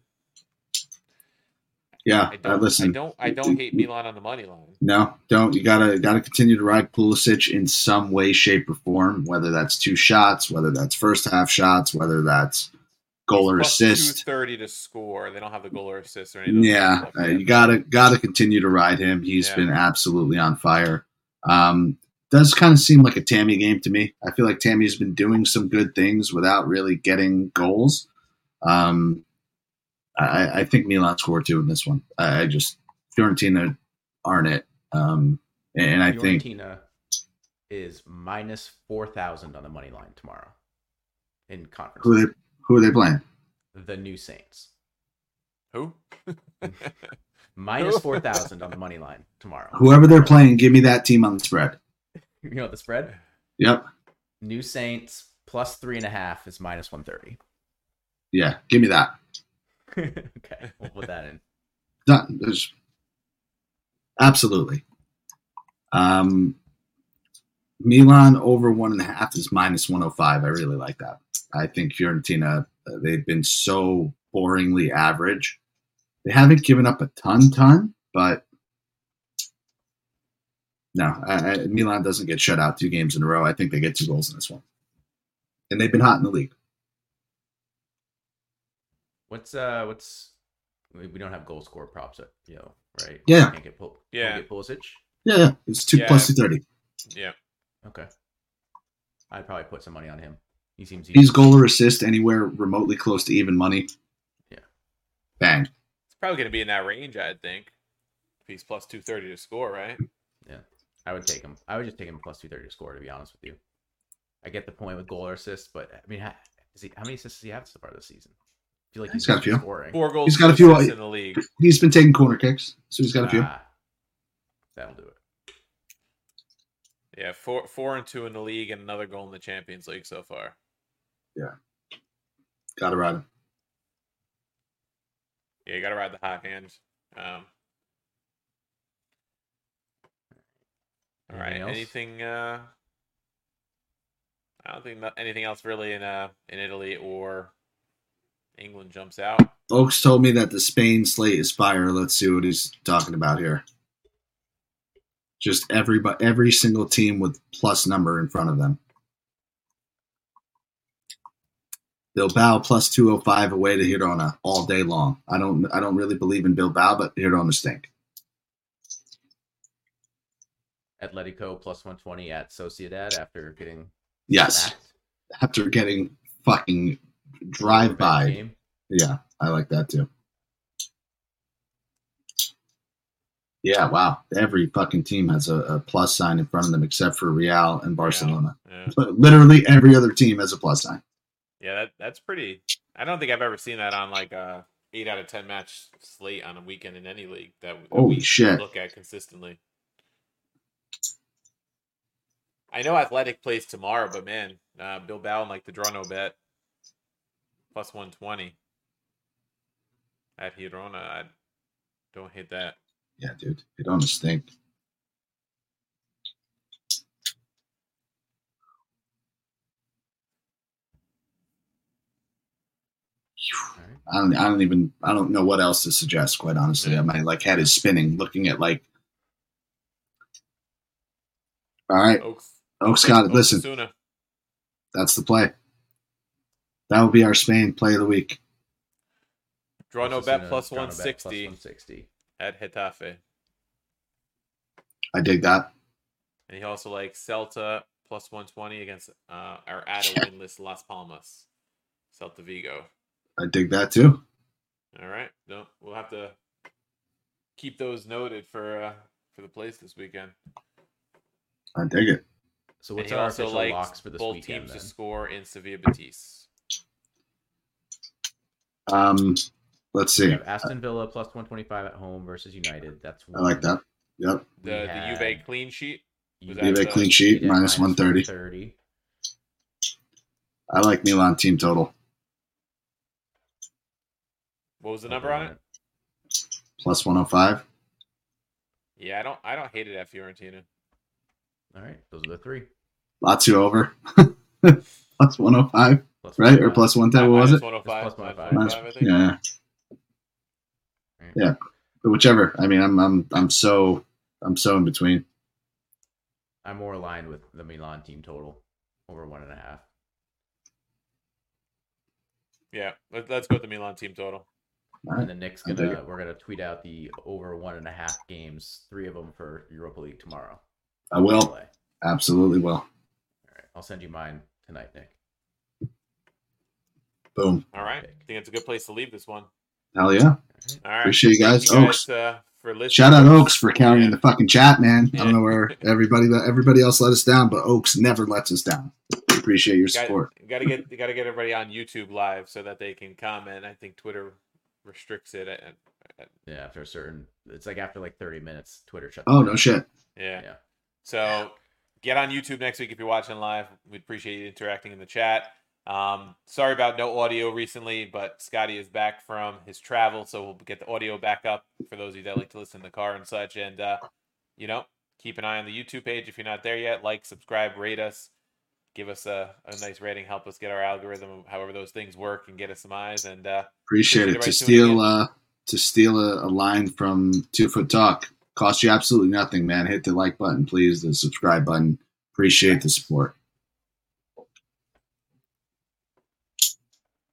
Yeah, I uh, don't, listen. I don't I don't hate Milan on the money line. No, don't. You gotta gotta continue to ride Pulisic in some way, shape, or form. Whether that's two shots, whether that's first half shots, whether that's goal or assist. two thirty to score. They don't have the goal or assist or anything. Yeah, uh, you gotta gotta continue to ride him. He's Yeah. been absolutely on fire. Um, does kind of seem like a Tammy game to me. I feel like Tammy's been doing some good things without really getting goals. Um, I, I think Milan scored two in this one. I, I just Fiorentina aren't it, um, and I think Fiorentina is minus four thousand on the money line tomorrow in conference. who they who are they playing? The New Saints. Who? Minus four thousand on the money line tomorrow. Whoever they're playing, give me that team on the spread. You know the spread? Yep. New Saints plus three and a half is minus one thirty. Yeah, give me that. Okay, we'll put that in. Done. There's absolutely. Um, Milan over one and a half is minus one hundred five. I really like that. I think Fiorentina, uh, they've been so boringly average. They haven't given up a ton, ton, but no, I, I, Milan doesn't get shut out two games in a row. I think they get two goals in this one. And they've been hot in the league. What's uh what's we we don't have goal score props at, you know, right? Yeah. Can't get pull, Yeah. Can't get Pulisic. Yeah, yeah. It's two Yeah. plus two thirty. Yeah. Okay. I'd probably put some money on him. He seems He's goal or assist anywhere remotely close to even money. Yeah. Bang. It's probably going to be in that range, I think. If he's plus two thirty to score, right? Yeah. I would take him. I would just take him plus two thirty to score, to be honest with you. I get the point with goal or assist, but I mean, ha- is he, how many assists does he have so far this season? I feel like He's he's, got a just few. scoring. Four goals He's got a two few- assists in the league. He's been taking corner kicks, so he's got a few. Ah, that'll do it. Yeah, four four and two in the league and another goal in the Champions League so far. Got to ride him. Yeah, you got to ride the hot hand. Um, all right. Anything else? Anything? Uh, I don't think no- anything else really in uh in Italy or England jumps out. Oaks told me that the Spain slate is fire. Let's see what he's talking about here. Just every every single team with plus number in front of them. Bilbao plus two oh five away to Girona all day long. I don't I don't really believe in Bilbao, but Girona stink. Atletico plus one twenty at Sociedad after getting Yes. smacked. After getting fucking drive Revenge by. game. Yeah, I like that too. Yeah, wow. Every fucking team has a, a plus sign in front of them except for Real and Barcelona. Yeah, But literally every other team has a plus sign. yeah, that that's pretty. I don't think I've ever seen that on like a eight out of ten match slate on a weekend in any league that, that Holy we shit. look at consistently. I know Athletic plays tomorrow, but man, uh, Bilbao and like the draw no bet plus one twenty at Girona. I don't hit that. Yeah, dude, it don't stink. Right. I don't. I don't even. I don't know what else to suggest. Quite honestly, Yeah. my like head is spinning looking at like. All right, Oaks. Oaks got it. Oaks Listen, Osasuna. that's the play. That will be our Spain play of the week. Draw no Osasuna, bet plus draw no one bet sixty plus one sixty. at Getafe. I dig that. And he also likes Celta plus one twenty against uh, our at a winless Las Palmas. Celta Vigo. I dig that too. All right. No, we'll have to keep those noted for uh, for the place this weekend. I dig it. So And what's he our also official likes locks for this both weekend teams then? to score in Sevilla Betis. Um, let's We see. have Aston Villa plus one twenty-five at home versus United. That's I like one. that. Yep. The We the had Juve clean sheet. Was Juve that Juve the- clean sheet at minus one thirty. one thirty. I like Milan team total What was the number on it? plus one hundred five. Yeah, I don't I don't hate it at Fiorentina. All right, those are the three. Lazio over plus one hundred five, Plus right? Or one, plus one ten. What was it? one oh five. It's plus one oh five. Minus- I think. yeah. Right. Yeah. But whichever. I mean, I'm I'm I'm so I'm so in between. I'm more aligned with the Milan team total over one and a half. Yeah, let, let's go with the Milan team total. All right. And then Nick's I'll take gonna it. we're gonna tweet out the over one and a half games, three of them for Europa League tomorrow. I will. Play. Absolutely will. All right, I'll send you mine tonight, Nick. Boom. All right, I think it's a good place to leave this one. Hell yeah. All right, Appreciate you guys. Thank Oaks. uh, for listening. Shout out Oaks for carrying Yeah. the fucking chat, man. I Yeah. don't know where everybody everybody else let us down, but Oaks never lets us down. Appreciate your support. Got to get got to get everybody on YouTube live so that they can comment. I think Twitter restricts it. At, at, Yeah, after a certain, it's like after like thirty minutes, Twitter shuts. Oh it no down. shit. yeah. Yeah. So get on YouTube next week if you're watching live. We'd appreciate you interacting in the chat. Um, sorry about no audio recently, but Scotty is back from his travel, so we'll get the audio back up for those of you that like to listen in the car and such. And uh, you know, keep an eye on the YouTube page if you're not there yet. Like, subscribe, rate us, give us a, a nice rating, help us get our algorithm, however those things work, and get us some eyes. And uh, Appreciate it. Appreciate To everybody steal tuning in. uh to steal a, a line from Two Foot Talk. Cost you absolutely nothing, man. Hit the like button, please, the subscribe button. Appreciate the support.